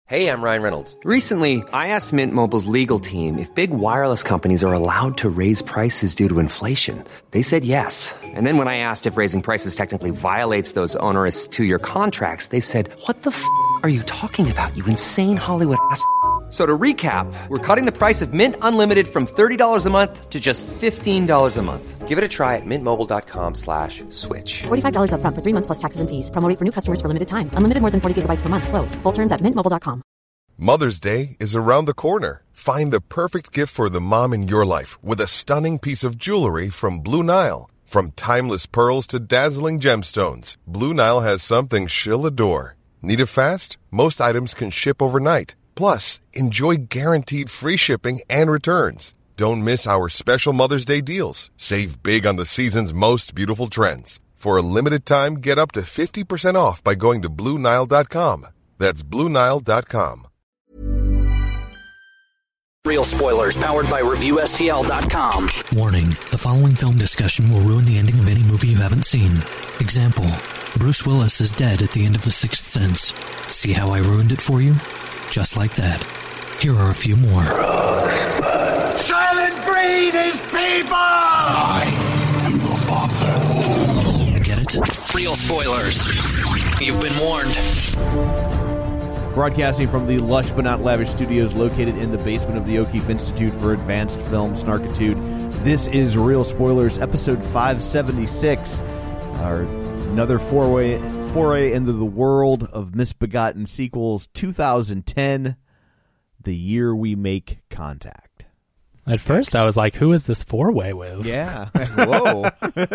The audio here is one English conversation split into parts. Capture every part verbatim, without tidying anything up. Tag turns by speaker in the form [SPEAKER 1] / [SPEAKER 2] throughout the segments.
[SPEAKER 1] Hey, I'm Ryan Reynolds.
[SPEAKER 2] Recently, I asked Mint Mobile's legal team if big wireless companies are allowed to raise prices due to inflation. They said yes. And then when I asked if raising prices technically violates those onerous two-year contracts, they said, what the f*** are you talking about, you insane Hollywood ass f- So to recap, we're cutting the price of Mint Unlimited from thirty dollars a month to just fifteen dollars a month.
[SPEAKER 1] Give it a try at mintmobile.com slash switch.
[SPEAKER 3] forty-five dollars up front for three months plus taxes and fees. Promo rate for new customers for limited time. Unlimited more than forty gigabytes per month. Slows full terms at mint mobile dot com.
[SPEAKER 4] Mother's Day is around the corner. Find the perfect gift for the mom in your life with a stunning piece of jewelry from Blue Nile. From timeless pearls to dazzling gemstones, Blue Nile has something she'll adore. Need it fast? Most items can ship overnight. Plus, enjoy guaranteed free shipping and returns. Don't miss our special Mother's Day deals. Save big on the season's most beautiful trends. For a limited time, get up to fifty percent off by going to Blue Nile dot com. That's Blue Nile dot com.
[SPEAKER 5] Real spoilers powered by Review S T L dot com.
[SPEAKER 6] Warning, the following film discussion will ruin the ending of any movie you haven't seen. Example, Bruce Willis is dead at the end of The Sixth Sense. See how I ruined it for you? Just like that. Here are a few more.
[SPEAKER 7] Rosebud. Silent breed is people! I am your father.
[SPEAKER 6] Get it?
[SPEAKER 5] Real spoilers. You've been warned.
[SPEAKER 8] Broadcasting from the lush but not lavish studios located in the basement of the O'Keefe Institute for Advanced Film Snarkitude, this is Real Spoilers, episode five seventy-six. Our another foray, foray into the world of misbegotten sequels, two thousand ten, the year we make contact.
[SPEAKER 9] At first, I was like, who is this four-way with?
[SPEAKER 8] Yeah. Whoa.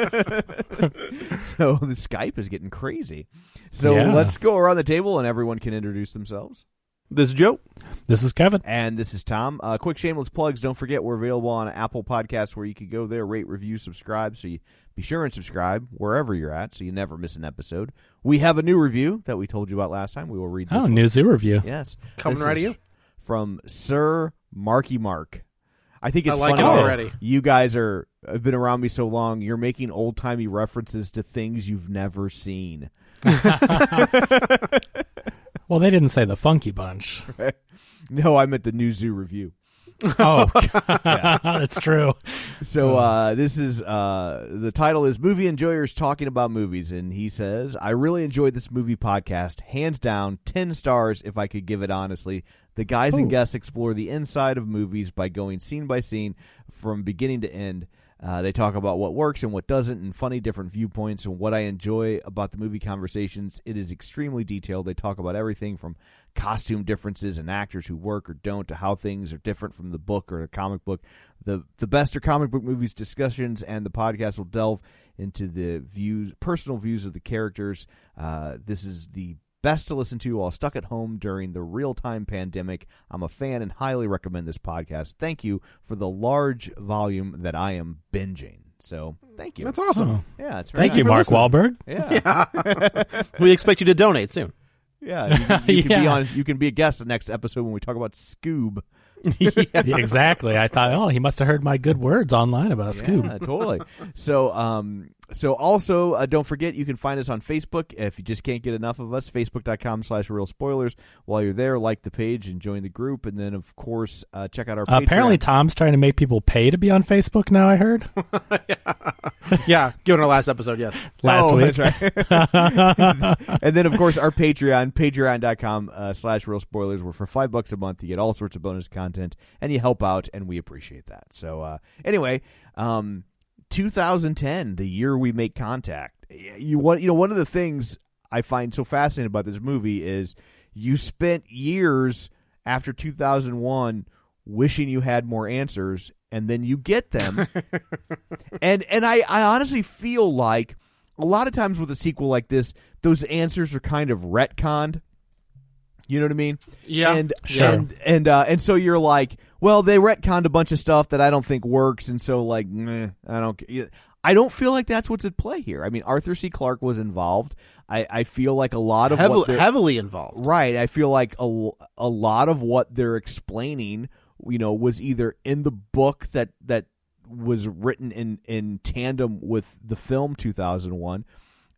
[SPEAKER 8] So the Skype is getting crazy. So
[SPEAKER 9] Yeah.
[SPEAKER 8] let's go around the table and everyone can introduce themselves.
[SPEAKER 10] This is Joe.
[SPEAKER 9] This is Kevin.
[SPEAKER 8] And this is Tom. Uh, quick shameless plugs. Don't forget we're available on Apple Podcasts where you can go there, rate, review, subscribe. So you be sure and subscribe wherever you're at so you never miss an episode. We have a new review that we told you about last time. We will read this
[SPEAKER 9] Oh,
[SPEAKER 8] one.
[SPEAKER 9] new zoo review.
[SPEAKER 8] Yes.
[SPEAKER 10] Coming
[SPEAKER 8] This
[SPEAKER 10] right
[SPEAKER 8] is
[SPEAKER 10] at you.
[SPEAKER 8] From Sir Marky Mark. I think it's
[SPEAKER 10] I like
[SPEAKER 8] funny
[SPEAKER 10] it
[SPEAKER 8] that
[SPEAKER 10] already.
[SPEAKER 8] you guys are have been around me so long. You're making old timey references to things you've never seen.
[SPEAKER 9] Well, they didn't say the Funky Bunch.
[SPEAKER 8] No, I meant the new zoo review.
[SPEAKER 9] Oh, yeah. That's true.
[SPEAKER 8] So uh, this is uh, the title is Movie Enjoyers Talking About Movies, and he says, I really enjoyed this movie podcast. Hands down, ten stars if I could give it honestly. The guys
[SPEAKER 9] Ooh.
[SPEAKER 8] and guests explore the inside of movies by going scene by scene from beginning to end. Uh, they talk about what works and what doesn't and funny different viewpoints. And what I enjoy about the movie conversations, it is extremely detailed. They talk about everything from costume differences and actors who work or don't to how things are different from the book or the comic book. The the best are comic book movies discussions, and the podcast will delve into the views, personal views of the characters. Uh, this is the best to listen to while stuck at home during the real-time pandemic. I'm a fan and highly recommend this podcast. Thank you for the large volume that I am binging. So, thank you.
[SPEAKER 10] That's awesome.
[SPEAKER 9] Oh.
[SPEAKER 8] Yeah, it's very
[SPEAKER 9] Thank you,
[SPEAKER 8] nice.
[SPEAKER 9] Mark Wahlberg.
[SPEAKER 8] Yeah.
[SPEAKER 10] Yeah. We expect you to donate soon.
[SPEAKER 8] Yeah, you can, you can be
[SPEAKER 9] Yeah.
[SPEAKER 8] on. You can be a guest the next episode when we talk about Scoob.
[SPEAKER 9] Yeah, exactly. I thought, oh, he must have heard my good words online about Scoob.
[SPEAKER 8] Yeah, totally. So, um, so also, uh, don't forget, you can find us on Facebook. If you just can't get enough of us, facebook.com slash real spoilers. While you're there, like the page and join the group. And then, of course, uh, check out our
[SPEAKER 9] Uh,
[SPEAKER 8] Patreon.
[SPEAKER 9] apparently, Tom's trying to make people pay to be on Facebook now, I heard.
[SPEAKER 10] Yeah, given our last episode, yes.
[SPEAKER 9] Last
[SPEAKER 8] oh,
[SPEAKER 9] week.
[SPEAKER 8] That's right. And then, of course, our Patreon, patreon.com uh, slash real spoilers, where for five bucks a month, you get all sorts of bonus content, and you help out, and we appreciate that. So, uh, anyway, um, two thousand ten, the year we make contact. You want, you know, one of the things I find so fascinating about this movie is you spent years after two thousand one wishing you had more answers, and then you get them. and and I, I honestly feel like a lot of times with a sequel like this, those answers are kind of retconned. You know what I mean?
[SPEAKER 10] Yeah.
[SPEAKER 8] And
[SPEAKER 9] Sure.
[SPEAKER 8] and and uh, and so you're like, well, they retconned a bunch of stuff that I don't think works, and so like, meh, I don't. I don't feel like that's what's at play here. I mean, Arthur C. Clarke was involved. I, I feel like a lot of
[SPEAKER 10] Heavily,
[SPEAKER 8] what they're-
[SPEAKER 10] heavily involved.
[SPEAKER 8] Right. I feel like a, a lot of what they're explaining, you know, was either in the book that that was written in, in tandem with the film two thousand one,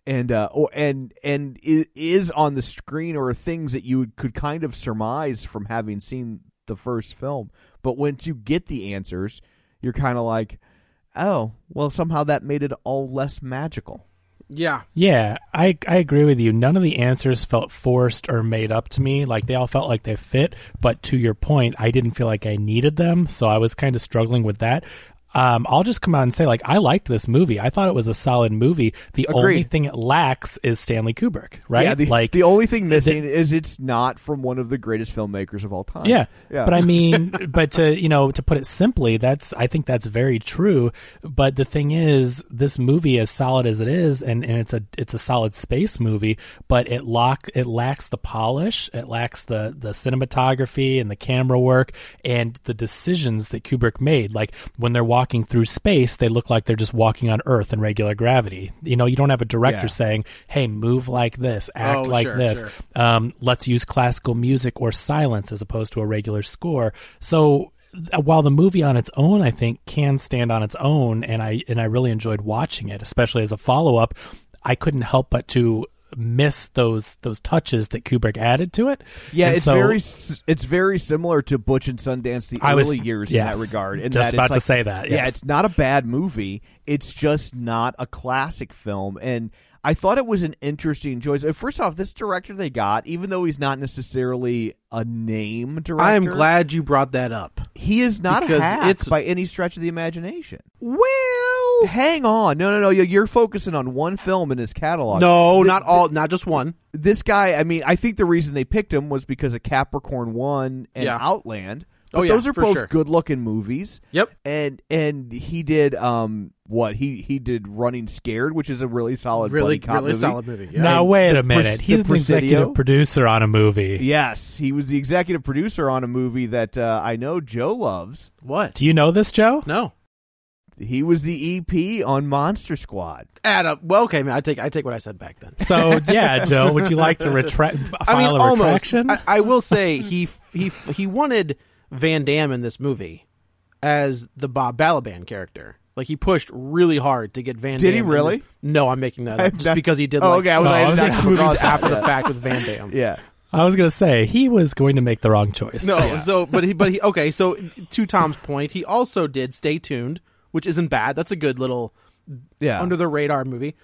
[SPEAKER 8] and uh, or and and it is on the screen or things that you could kind of surmise from having seen the first film. But once you get the answers, you're kind of like, oh, well, somehow that made it all less magical.
[SPEAKER 10] Yeah.
[SPEAKER 9] Yeah, I I agree with you. None of the answers felt forced or made up to me. Like, they all felt like they fit. But to your point, I didn't feel like I needed them. So I was kind of struggling with that. Um, I'll just come out and say, like, I liked this movie. I thought it was a solid movie. The
[SPEAKER 8] Agreed.
[SPEAKER 9] only thing it lacks is Stanley Kubrick, right?
[SPEAKER 8] Yeah, the,
[SPEAKER 9] like
[SPEAKER 8] the only thing missing the, is it's not from one of the greatest filmmakers of all time.
[SPEAKER 9] Yeah,
[SPEAKER 8] yeah.
[SPEAKER 9] But I mean, but to you know, to put it simply, that's I think that's very true. But the thing is, this movie, as solid as it is, and, and it's a it's a solid space movie, but it lock it lacks the polish, it lacks the the cinematography and the camera work and the decisions that Kubrick made. Like when they're walking walking through space, they look like they're just walking on Earth in regular gravity. You know, you don't have a director
[SPEAKER 8] yeah.
[SPEAKER 9] saying, hey, move like this, act
[SPEAKER 10] oh,
[SPEAKER 9] like
[SPEAKER 10] sure,
[SPEAKER 9] this.
[SPEAKER 10] Sure.
[SPEAKER 9] Um, let's use classical music or silence as opposed to a regular score. So while the movie on its own, I think, can stand on its own, and I and I really enjoyed watching it, especially as a follow-up, I couldn't help but to miss those those touches that Kubrick added to it.
[SPEAKER 8] Yeah,
[SPEAKER 9] and
[SPEAKER 8] it's
[SPEAKER 9] so,
[SPEAKER 8] very it's very similar to Butch and Sundance, the
[SPEAKER 9] I
[SPEAKER 8] early
[SPEAKER 9] was,
[SPEAKER 8] years
[SPEAKER 9] yes,
[SPEAKER 8] in that regard. And
[SPEAKER 9] just
[SPEAKER 8] that
[SPEAKER 9] about
[SPEAKER 8] it's like,
[SPEAKER 9] to say that. Yes.
[SPEAKER 8] Yeah, it's not a bad movie. It's just not a classic film. And I thought it was an interesting choice. First off, this director they got, even though he's not necessarily a name director,
[SPEAKER 10] I am glad you brought that up.
[SPEAKER 8] He is not
[SPEAKER 10] because
[SPEAKER 8] a hack
[SPEAKER 10] it's
[SPEAKER 8] by any stretch of the imagination.
[SPEAKER 10] Well,
[SPEAKER 8] hang on, no, no, no. You're focusing on one film in his catalog.
[SPEAKER 10] No,
[SPEAKER 8] the,
[SPEAKER 10] not all, not just one.
[SPEAKER 8] This guy, I mean, I think the reason they picked him was because of Capricorn One and
[SPEAKER 10] yeah.
[SPEAKER 8] Outland. But
[SPEAKER 10] oh yeah,
[SPEAKER 8] those are
[SPEAKER 10] for
[SPEAKER 8] both
[SPEAKER 10] sure.
[SPEAKER 8] good-looking movies.
[SPEAKER 10] Yep.
[SPEAKER 8] And and he did um what he he did Running Scared, which is a really solid,
[SPEAKER 10] really,
[SPEAKER 8] buddy cop
[SPEAKER 10] really
[SPEAKER 8] movie.
[SPEAKER 10] solid movie. Yeah.
[SPEAKER 9] Now
[SPEAKER 8] And
[SPEAKER 9] wait
[SPEAKER 8] the
[SPEAKER 9] a minute,
[SPEAKER 8] Pres-
[SPEAKER 9] he's
[SPEAKER 8] the
[SPEAKER 9] the executive
[SPEAKER 8] Presidio?
[SPEAKER 9] producer on a movie.
[SPEAKER 8] Yes, he was the executive producer on a movie that uh, I know Joe loves.
[SPEAKER 10] What?
[SPEAKER 9] Do you know this, Joe?
[SPEAKER 10] No.
[SPEAKER 8] He was the E P on Monster Squad.
[SPEAKER 10] Adam. Well, okay, man. I take I take what I said back then.
[SPEAKER 9] So yeah, Joe, would you like to retract? File
[SPEAKER 10] I mean,
[SPEAKER 9] a
[SPEAKER 10] almost.
[SPEAKER 9] retraction?
[SPEAKER 10] I, I will say he he he wanted Van Damme in this movie as the Bob Balaban character. Like, he pushed really hard to get Van Damme.
[SPEAKER 8] Did he really?
[SPEAKER 10] This, no, I'm making that up.
[SPEAKER 8] I've
[SPEAKER 10] Just
[SPEAKER 8] not,
[SPEAKER 10] because he did
[SPEAKER 8] oh,
[SPEAKER 10] like
[SPEAKER 8] okay, I was,
[SPEAKER 9] oh,
[SPEAKER 8] I was
[SPEAKER 10] six
[SPEAKER 8] not
[SPEAKER 10] movies
[SPEAKER 8] across
[SPEAKER 10] after
[SPEAKER 8] that.
[SPEAKER 10] the fact with Van Damme.
[SPEAKER 8] Yeah.
[SPEAKER 9] I was going to say he was going to make the wrong choice.
[SPEAKER 10] No,
[SPEAKER 8] Yeah.
[SPEAKER 10] so but he but he okay. So to Tom's point, he also did Stay Tuned, which isn't bad. That's a good little
[SPEAKER 8] Yeah.
[SPEAKER 10] under the radar movie.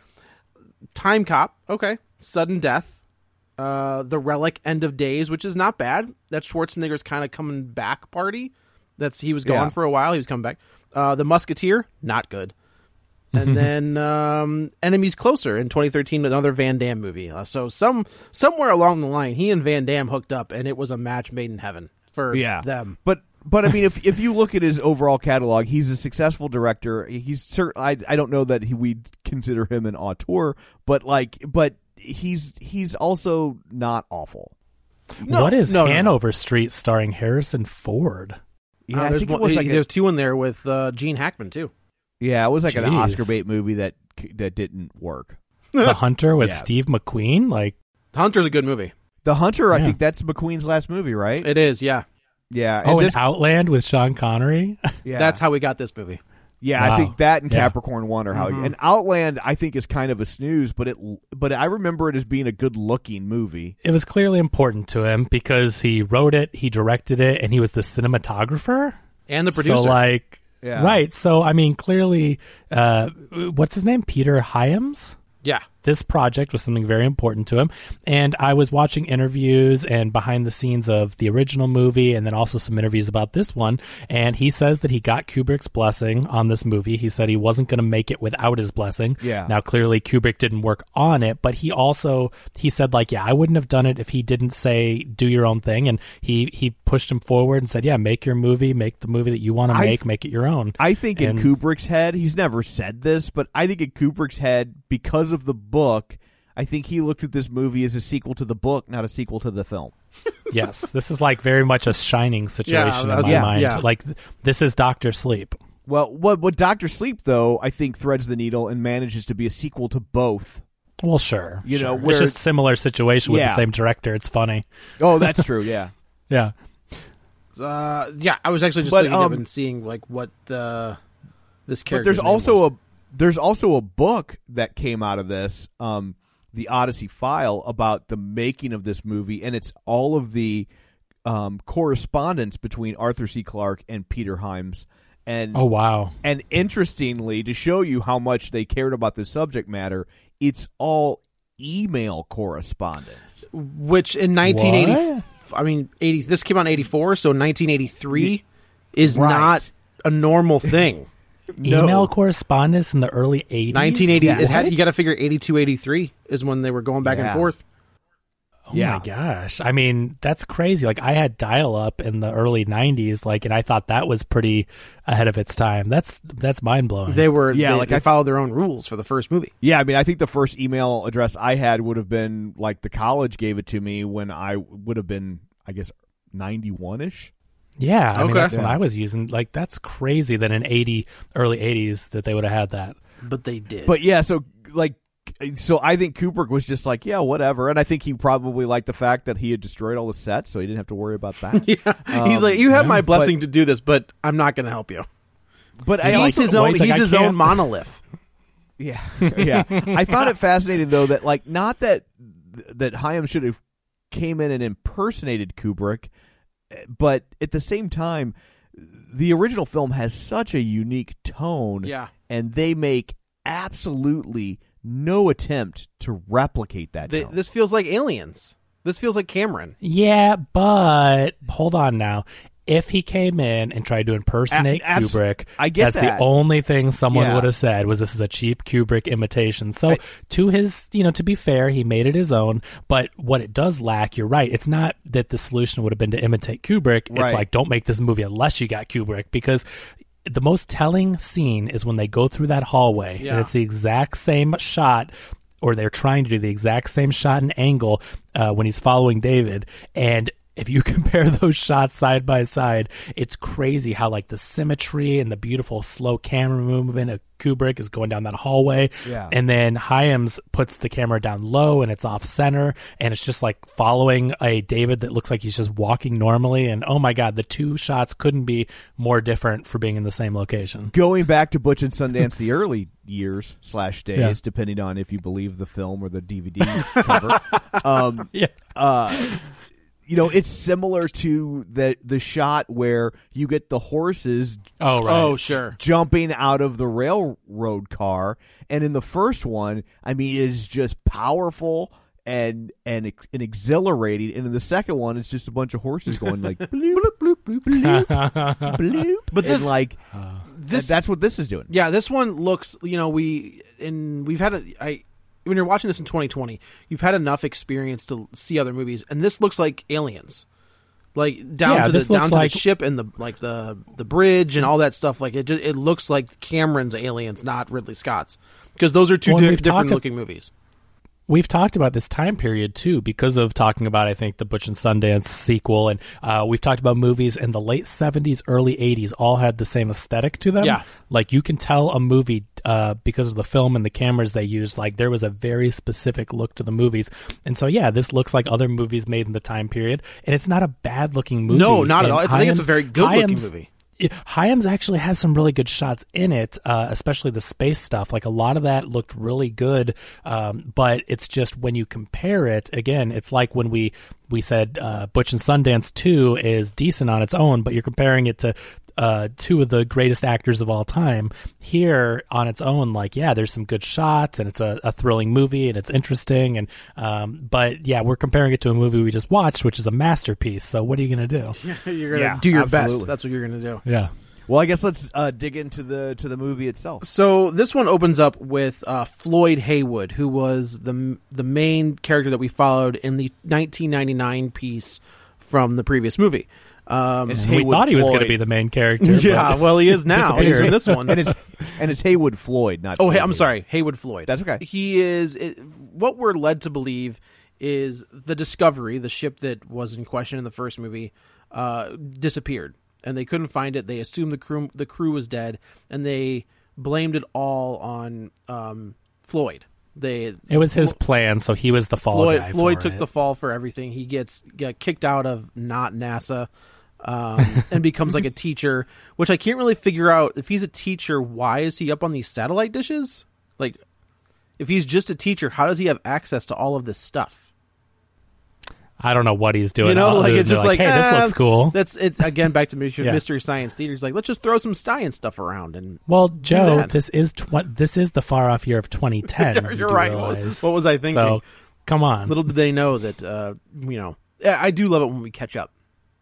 [SPEAKER 10] Time Cop, okay. Sudden Death, uh, The Relic, End of Days, which is not bad. That's Schwarzenegger's kind of coming back party. That's he was gone
[SPEAKER 8] Yeah.
[SPEAKER 10] for a while. He was coming back. Uh, The Musketeer, not good. And then um, Enemies Closer in twenty thirteen, another Van Damme movie. Uh, so some somewhere along the line, he and Van Damme hooked up, and it was a match made in heaven for
[SPEAKER 8] yeah.
[SPEAKER 10] them.
[SPEAKER 8] But but I mean, if if you look at his overall catalog, he's a successful director. He's cert- I I don't know that he, we'd consider him an auteur, but like, but he's he's also not awful.
[SPEAKER 10] No,
[SPEAKER 9] what is
[SPEAKER 10] no, no, no.
[SPEAKER 9] Hanover Street starring Harrison Ford?
[SPEAKER 8] Yeah,
[SPEAKER 10] Uh,
[SPEAKER 8] I
[SPEAKER 10] there's
[SPEAKER 8] think
[SPEAKER 10] one,
[SPEAKER 8] it was like a,
[SPEAKER 10] there's two in there with uh, Gene Hackman too.
[SPEAKER 8] yeah, it was like an
[SPEAKER 9] Jeez.
[SPEAKER 8] Oscar bait movie that that didn't work.
[SPEAKER 9] The Hunter with
[SPEAKER 8] Yeah.
[SPEAKER 9] Steve McQueen? Like,
[SPEAKER 10] Hunter's a good movie.
[SPEAKER 8] The Hunter, I
[SPEAKER 9] Yeah.
[SPEAKER 8] think that's McQueen's last movie, right?
[SPEAKER 10] It is, yeah.
[SPEAKER 8] Yeah.
[SPEAKER 9] oh,
[SPEAKER 8] this,
[SPEAKER 9] and Outland with Sean Connery?
[SPEAKER 8] yeah.
[SPEAKER 10] That's how we got this movie.
[SPEAKER 8] Yeah,
[SPEAKER 9] Wow.
[SPEAKER 8] I think that and
[SPEAKER 9] Yeah.
[SPEAKER 8] Capricorn One are how.
[SPEAKER 10] Mhm.
[SPEAKER 8] And Outland, I think, is kind of a snooze, but it, but I remember it as being a good-looking movie.
[SPEAKER 9] It was clearly important to him because he wrote it, he directed it, and he was the cinematographer.
[SPEAKER 10] And the producer.
[SPEAKER 9] So, like,
[SPEAKER 8] Yeah.
[SPEAKER 9] right. So, I mean, clearly, uh, what's his name? Peter Hyams?
[SPEAKER 10] Yeah.
[SPEAKER 9] This project was something very important to him. And I was watching interviews and behind the scenes of the original movie and then also some interviews about this one. And he says that he got Kubrick's blessing on this movie. He said he wasn't going to make it without his blessing.
[SPEAKER 8] Yeah.
[SPEAKER 9] Now, clearly, Kubrick didn't work on it, but he also, he said, like, yeah, I wouldn't have done it if he didn't say, do your own thing. And he, he pushed him forward and said, yeah, make your movie, make the movie that you want to
[SPEAKER 8] I
[SPEAKER 9] make,
[SPEAKER 8] th-
[SPEAKER 9] make it your own.
[SPEAKER 8] I think in
[SPEAKER 9] And-
[SPEAKER 8] Kubrick's head, he's never said this, but I think in Kubrick's head, because of the book, I think he looked at this movie as a sequel to the book, not a sequel to the film.
[SPEAKER 9] Yes, this is like very much a Shining situation
[SPEAKER 10] Yeah,
[SPEAKER 9] in my
[SPEAKER 8] yeah,
[SPEAKER 9] mind.
[SPEAKER 10] yeah.
[SPEAKER 9] Like, th- this is Doctor Sleep.
[SPEAKER 8] Well, what what Doctor Sleep though, I think threads the needle and manages to be a sequel to both.
[SPEAKER 9] Well, sure.
[SPEAKER 8] You know,
[SPEAKER 9] sure.
[SPEAKER 8] where-
[SPEAKER 9] it's just similar situation with
[SPEAKER 8] Yeah.
[SPEAKER 9] the same director. It's funny.
[SPEAKER 8] Oh, that's true. Yeah.
[SPEAKER 9] Yeah.
[SPEAKER 10] Uh, yeah, I was actually just
[SPEAKER 8] But,
[SPEAKER 10] thinking
[SPEAKER 8] um,
[SPEAKER 10] of and seeing like what uh, this
[SPEAKER 8] But
[SPEAKER 10] character.
[SPEAKER 8] there's also a there's also a book that came out of this. Um, the Odyssey file about the making of this movie, and it's all of the um, correspondence between Arthur C. Clarke and Peter Hyams. And
[SPEAKER 9] oh wow!
[SPEAKER 8] And interestingly, to show you how much they cared about the subject matter, it's all email correspondence.
[SPEAKER 10] Which in nineteen eighty, what? I mean, eighty. This came out in eighty-four, so nineteen eighty-three is right. not a normal thing.
[SPEAKER 9] No. Email correspondence in the early eighties.
[SPEAKER 10] nineteen eighty. It had, you got to figure eighty-two, eighty-three is when they were going back yeah. and forth.
[SPEAKER 9] Oh yeah. my gosh. I mean, that's crazy. Like, I had dial-up in the early nineties, like, and I thought that was pretty ahead of its time. That's that's mind-blowing.
[SPEAKER 10] They were, yeah, they, like, they I followed their own rules for the first movie.
[SPEAKER 8] Yeah, I mean, I think the first email address I had would have been, like, the college gave it to me when I would have been, I guess, ninety-one-ish.
[SPEAKER 9] Yeah, I
[SPEAKER 10] okay.
[SPEAKER 9] mean, that's
[SPEAKER 8] yeah.
[SPEAKER 9] what I was using. Like, that's crazy that in eighty, early eighties, that they would have had that.
[SPEAKER 10] But they did.
[SPEAKER 8] But, yeah, so, like, So I think Kubrick was just like, yeah, whatever. And I think he probably liked the fact that he had destroyed all the sets, so he didn't have to worry about that.
[SPEAKER 10] yeah.
[SPEAKER 8] um,
[SPEAKER 10] He's like, you have
[SPEAKER 8] yeah,
[SPEAKER 10] my blessing
[SPEAKER 8] but,
[SPEAKER 10] to do this, but I'm not going to help you.
[SPEAKER 8] But
[SPEAKER 10] he's
[SPEAKER 8] I also,
[SPEAKER 10] his own,
[SPEAKER 9] he's like,
[SPEAKER 10] he's his own monolith.
[SPEAKER 8] Yeah, yeah. I found it fascinating, though, that, like, not that that Hyams should have came in and impersonated Kubrick, but at the same time, the original film has such a unique tone,
[SPEAKER 10] yeah.
[SPEAKER 8] and they make absolutely no attempt to replicate that.
[SPEAKER 10] They, this feels like Aliens. This feels like Cameron.
[SPEAKER 9] Yeah, but hold on now. If he came in and tried to impersonate
[SPEAKER 8] a- abs-
[SPEAKER 9] Kubrick,
[SPEAKER 8] I get
[SPEAKER 9] that's
[SPEAKER 8] that.
[SPEAKER 9] the only thing someone
[SPEAKER 8] yeah.
[SPEAKER 9] would have said was this is a cheap Kubrick imitation. So
[SPEAKER 8] I,
[SPEAKER 9] to his, you know, to be fair, he made it his own. But what it does lack, you're right. It's not that the solution would have been to imitate Kubrick.
[SPEAKER 8] Right.
[SPEAKER 9] It's like, don't make this movie unless you got Kubrick, because the most telling scene is when they go through that hallway
[SPEAKER 10] yeah.
[SPEAKER 9] and it's the exact same shot, or they're trying to do the exact same shot and angle uh, when he's following David. And if you compare those shots side by side, it's crazy how, like, the symmetry and the beautiful slow camera movement of Kubrick is going down that hallway.
[SPEAKER 8] Yeah.
[SPEAKER 9] And then Hyams puts the camera down low and it's off center, and it's just like following a David that looks like he's just walking normally. And oh my God, the two shots couldn't be more different for being in the same location.
[SPEAKER 8] Going back to Butch and Sundance, the early years slash days,
[SPEAKER 9] Yeah.
[SPEAKER 8] depending on if you believe the film or the D V D cover. Um,
[SPEAKER 9] Yeah.
[SPEAKER 8] uh, you know, it's similar to the the shot where you get the horses
[SPEAKER 9] Oh, right.
[SPEAKER 10] Oh, sure.
[SPEAKER 8] jumping out of the railroad car. And in the first one, I mean, it is just powerful and and ex- and exhilarating. And in the second one, it's just a bunch of horses going like bloop, bloop, bloop, bloop, bloop, bloop. But this, and like, uh, this, that's what this is doing.
[SPEAKER 10] Yeah, this one looks, you know, we, and we've had a, I, when you're watching this in twenty twenty, you've had enough experience to see other movies, and this looks like Aliens, like down
[SPEAKER 9] Yeah,
[SPEAKER 10] to the
[SPEAKER 9] this
[SPEAKER 10] down
[SPEAKER 9] looks
[SPEAKER 10] to
[SPEAKER 9] like-
[SPEAKER 10] the ship and the like the the bridge and all that stuff. Like it, just, it looks like Cameron's Aliens, not Ridley Scott's, because those are two
[SPEAKER 9] Well,
[SPEAKER 10] di-
[SPEAKER 9] we've
[SPEAKER 10] different
[SPEAKER 9] talked
[SPEAKER 10] looking movies.
[SPEAKER 9] We've talked about this time period, too, because of talking about, I think, the Butch and Sundance sequel. And uh, we've talked about movies in the late seventies, early eighties, all had the same aesthetic to them.
[SPEAKER 10] Yeah.
[SPEAKER 9] Like, you can tell a movie uh, because of the film and the cameras they used. Like, there was a very specific look to the movies. And so, yeah, this looks like other movies made in the time period. And it's not a bad-looking movie.
[SPEAKER 10] No, not at
[SPEAKER 9] And
[SPEAKER 10] all. I think it's a
[SPEAKER 9] Hyams-
[SPEAKER 10] very good-looking
[SPEAKER 9] Hyams-
[SPEAKER 10] movie.
[SPEAKER 9] Hyams actually has some really good shots in it, uh, especially the space stuff. Like, a lot of that looked really good, um, but it's just when you compare it, again, it's like when we, we said uh, Butch and Sundance two is decent on its own, but you're comparing it to uh, two of the greatest actors of all time. Here, on its own, like, yeah, there's some good shots, and it's a, a thrilling movie, and it's interesting, and um, but, yeah, we're comparing it to a movie we just watched, which is a masterpiece, so what are you going to do?
[SPEAKER 10] You're gonna
[SPEAKER 8] Yeah,
[SPEAKER 10] do your
[SPEAKER 8] absolutely.
[SPEAKER 10] best. That's what you're gonna do.
[SPEAKER 9] Yeah.
[SPEAKER 8] Well, I guess let's uh, dig into the to the movie itself.
[SPEAKER 10] So this one opens up with uh, Floyd Haywood, who was the the main character that we followed in the nineteen ninety-nine piece from the previous movie. Um,
[SPEAKER 8] It's
[SPEAKER 9] We
[SPEAKER 8] Haywood
[SPEAKER 9] thought he was
[SPEAKER 8] Floyd.
[SPEAKER 9] going to be the main character.
[SPEAKER 10] yeah,
[SPEAKER 9] but
[SPEAKER 10] well, he is now. He's
[SPEAKER 9] disappeared.
[SPEAKER 10] in this one.
[SPEAKER 8] and it's and it's Haywood Floyd, not.
[SPEAKER 10] Oh, hey,
[SPEAKER 8] Floyd.
[SPEAKER 10] I'm sorry, Haywood Floyd.
[SPEAKER 8] That's okay.
[SPEAKER 10] He is it, what we're led to believe is the Discovery, the ship that was in question in the first movie, uh, disappeared, and they couldn't find it. They assumed the crew the crew was dead, and they blamed it all on um, Floyd. They
[SPEAKER 9] It was his plan, so he was the fall
[SPEAKER 10] Floyd.
[SPEAKER 9] guy
[SPEAKER 10] Floyd
[SPEAKER 9] for
[SPEAKER 10] took
[SPEAKER 9] it.
[SPEAKER 10] the fall for everything. He gets got kicked out of not NASA. Um, and becomes like a teacher, which I can't really figure out. If he's a teacher, why is he up on these satellite dishes? Like, If he's just a teacher, how does he have access to all of this stuff?
[SPEAKER 9] I don't know what he's doing.
[SPEAKER 10] You know, like it's just like,
[SPEAKER 9] like, hey,
[SPEAKER 10] eh,
[SPEAKER 9] this looks cool.
[SPEAKER 10] That's it's again back to mystery,
[SPEAKER 9] Yeah.
[SPEAKER 10] mystery science theater. He's like, let's just throw some science stuff around and.
[SPEAKER 9] Well,
[SPEAKER 10] do
[SPEAKER 9] Joe,
[SPEAKER 10] that.
[SPEAKER 9] this is tw- this is the far off year of twenty ten.
[SPEAKER 10] You're
[SPEAKER 9] you do
[SPEAKER 10] right. What,
[SPEAKER 9] realize.
[SPEAKER 10] what was I thinking?
[SPEAKER 9] So, come on.
[SPEAKER 10] Little did they know that. Uh, you know, I do love it when we catch up.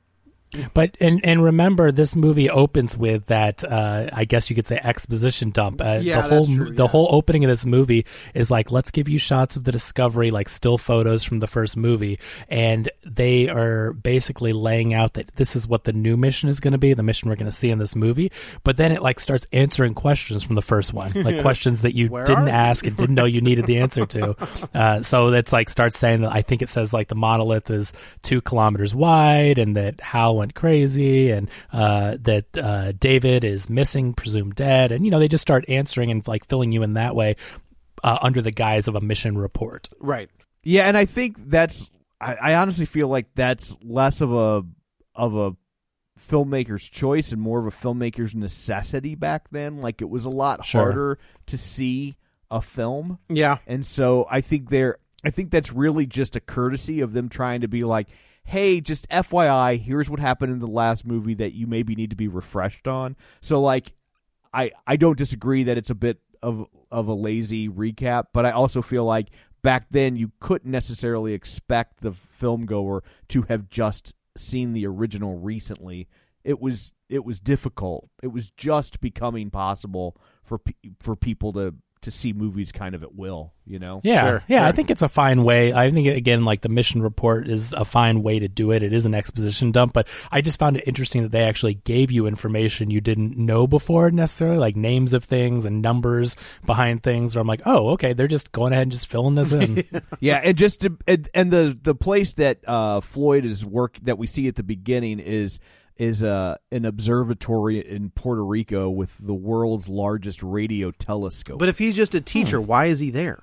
[SPEAKER 9] But and and remember, this movie opens with that. Uh, I guess you could say exposition dump. Uh,
[SPEAKER 10] Yeah,
[SPEAKER 9] the whole
[SPEAKER 10] that's true,
[SPEAKER 9] the
[SPEAKER 10] yeah.
[SPEAKER 9] whole opening of this movie is like, let's give you shots of the Discovery, like still photos from the first movie, and they are basically laying out that this is what the new mission is going to be, the mission we're going to see in this movie. But then it like starts answering questions from the first one, like questions that you
[SPEAKER 10] Where
[SPEAKER 9] didn't
[SPEAKER 10] are
[SPEAKER 9] ask
[SPEAKER 10] we?
[SPEAKER 9] and didn't know you needed the answer to. Uh, so it's like starts saying that I think it says like the monolith is two kilometers wide, and that Hal went crazy. And uh, that uh, David is missing, presumed dead, and you know they just start answering and like filling you in that way uh, under the guise of a mission report.
[SPEAKER 10] Right.
[SPEAKER 8] Yeah, and I think that's. I, I honestly feel like that's less of a of a filmmaker's choice and more of a filmmaker's necessity back then. Like it was a lot
[SPEAKER 9] Sure.
[SPEAKER 8] harder to see a film.
[SPEAKER 10] Yeah.
[SPEAKER 8] And so I think they're. I think that's really just a courtesy of them trying to be like, hey, just F Y I, here's what happened in the last movie that you maybe need to be refreshed on. So, like, I I don't disagree that it's a bit of of a lazy recap, but I also feel like back then you couldn't necessarily expect the film goer to have just seen the original recently. It was it was difficult. It was just becoming possible for pe- for people to to see movies kind of at will, you know?
[SPEAKER 9] Yeah,
[SPEAKER 10] Sure,
[SPEAKER 9] yeah.
[SPEAKER 10] sure.
[SPEAKER 9] I think it's a fine way. I think again, like the mission report is a fine way to do it. It is an exposition dump, but I just found it interesting that they actually gave you information you didn't know before necessarily, like names of things and numbers behind things. Where I'm like, oh, okay, they're just going ahead and just filling this in.
[SPEAKER 8] Yeah, and just to, and, and the the place that uh, Floyd is work that we see at the beginning is is uh, an observatory in Puerto Rico with the world's largest radio telescope.
[SPEAKER 10] But if he's just a teacher, why is he there?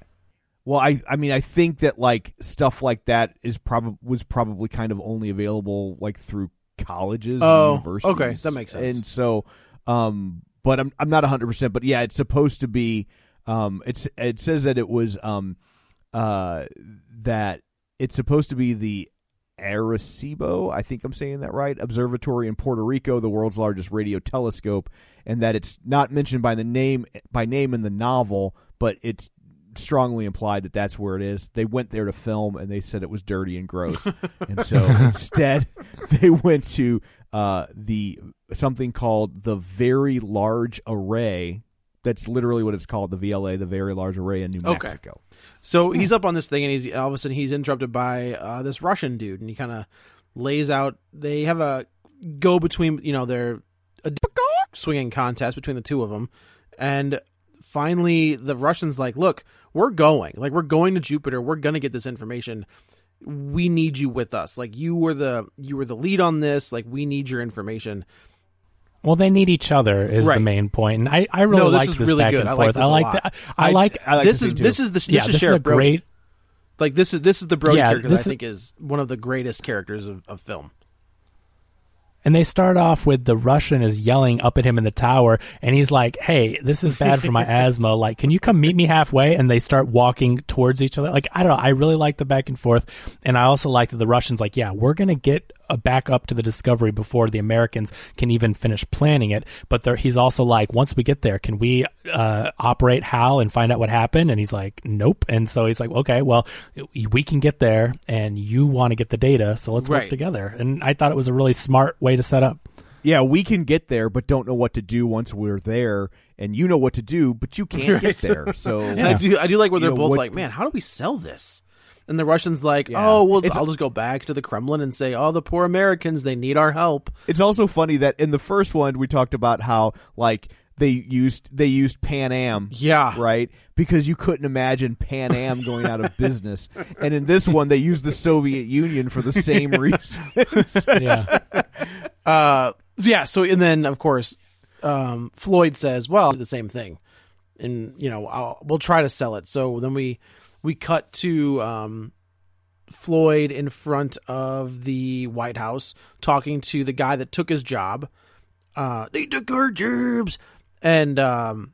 [SPEAKER 8] Well, I I mean I think that like stuff like that is probably was probably kind of only available like through colleges
[SPEAKER 10] Oh,
[SPEAKER 8] and universities.
[SPEAKER 10] okay, that makes sense.
[SPEAKER 8] And so, um, but I'm I'm not one hundred percent. But yeah, it's supposed to be. Um, it's it says that it was um, uh, that it's supposed to be the Arecibo, I think I'm saying that right, observatory in Puerto Rico, the world's largest radio telescope, and that it's not mentioned by the name by name in the novel, but it's strongly implied that that's where it is. They went there to film, and they said it was dirty and gross, and so instead they went to uh, the something called the Very Large Array. That's literally what it's called, the V L A, the Very Large Array in New
[SPEAKER 10] Okay.
[SPEAKER 8] Mexico.
[SPEAKER 10] So he's up on this thing, and he's all of a sudden he's interrupted by uh, this Russian dude, and he kind of lays out. They have a go between, you know, their a swinging contest between the two of them, and finally the Russian's like, "Look, we're going, like we're going to Jupiter. We're gonna get this information. We need you with us. Like you were the you were the lead on this. Like we need your information."
[SPEAKER 9] Well, they need each other is
[SPEAKER 10] Right.
[SPEAKER 9] the main point, and I, I really
[SPEAKER 10] No, this
[SPEAKER 9] like
[SPEAKER 10] is
[SPEAKER 9] this
[SPEAKER 10] really
[SPEAKER 9] back
[SPEAKER 10] good.
[SPEAKER 9] and
[SPEAKER 10] I like
[SPEAKER 9] forth.
[SPEAKER 10] this
[SPEAKER 9] I
[SPEAKER 10] a
[SPEAKER 9] like
[SPEAKER 10] lot.
[SPEAKER 9] that. I,
[SPEAKER 8] I-
[SPEAKER 9] like.
[SPEAKER 8] I like
[SPEAKER 10] this
[SPEAKER 8] the
[SPEAKER 10] is
[SPEAKER 8] thing, too.
[SPEAKER 10] this is the this
[SPEAKER 9] yeah,
[SPEAKER 10] is
[SPEAKER 9] this is
[SPEAKER 10] Sheriff
[SPEAKER 9] a
[SPEAKER 10] Brody.
[SPEAKER 9] great.
[SPEAKER 10] Like this is this is the Brody
[SPEAKER 9] Yeah,
[SPEAKER 10] character
[SPEAKER 9] this
[SPEAKER 10] that I
[SPEAKER 9] is-
[SPEAKER 10] think is one of the greatest characters of, of film.
[SPEAKER 9] And they start off with the Russian is yelling up at him in the tower, and he's like, "Hey, this is bad for my asthma. Like, can you come meet me halfway?" And they start walking towards each other. Like, I don't know. I really like the back and forth, and I also like that the Russians like, "Yeah, we're gonna get a back up to the Discovery before the Americans can even finish planning it." But there, he's also like, "Once we get there, can we uh, operate Hal and find out what happened?" And he's like, "Nope." And so he's like, "Okay, well, we can get there, and you want to get the data, so let's
[SPEAKER 10] Right.
[SPEAKER 9] work together." And I thought it was a really smart way to set up.
[SPEAKER 8] Yeah, we can get there, but don't know what to do once we're there, and you know what to do, but you can't get
[SPEAKER 10] Right.
[SPEAKER 8] there. So
[SPEAKER 10] And I do I do like where
[SPEAKER 8] You
[SPEAKER 10] they're
[SPEAKER 8] know,
[SPEAKER 10] both
[SPEAKER 8] what-
[SPEAKER 10] like, man, how do we sell this? And the Russian's like,
[SPEAKER 8] Yeah.
[SPEAKER 10] oh, well,
[SPEAKER 8] It's-
[SPEAKER 10] I'll just go back to the Kremlin and say, oh, the poor Americans, they need our help.
[SPEAKER 8] It's also funny that in the first one we talked about how like they used they used Pan Am,
[SPEAKER 10] Yeah.
[SPEAKER 8] right? Because you couldn't imagine Pan Am going out of business, and in this one they used the Soviet Union for the same reason.
[SPEAKER 9] Yeah.
[SPEAKER 10] Uh, so yeah, so, and then, of course, um, Floyd says, well, the same thing. And, you know, I'll, we'll try to sell it. So then we, we cut to um, Floyd in front of the White House talking to the guy that took his job. Uh, they took our jobs. And um,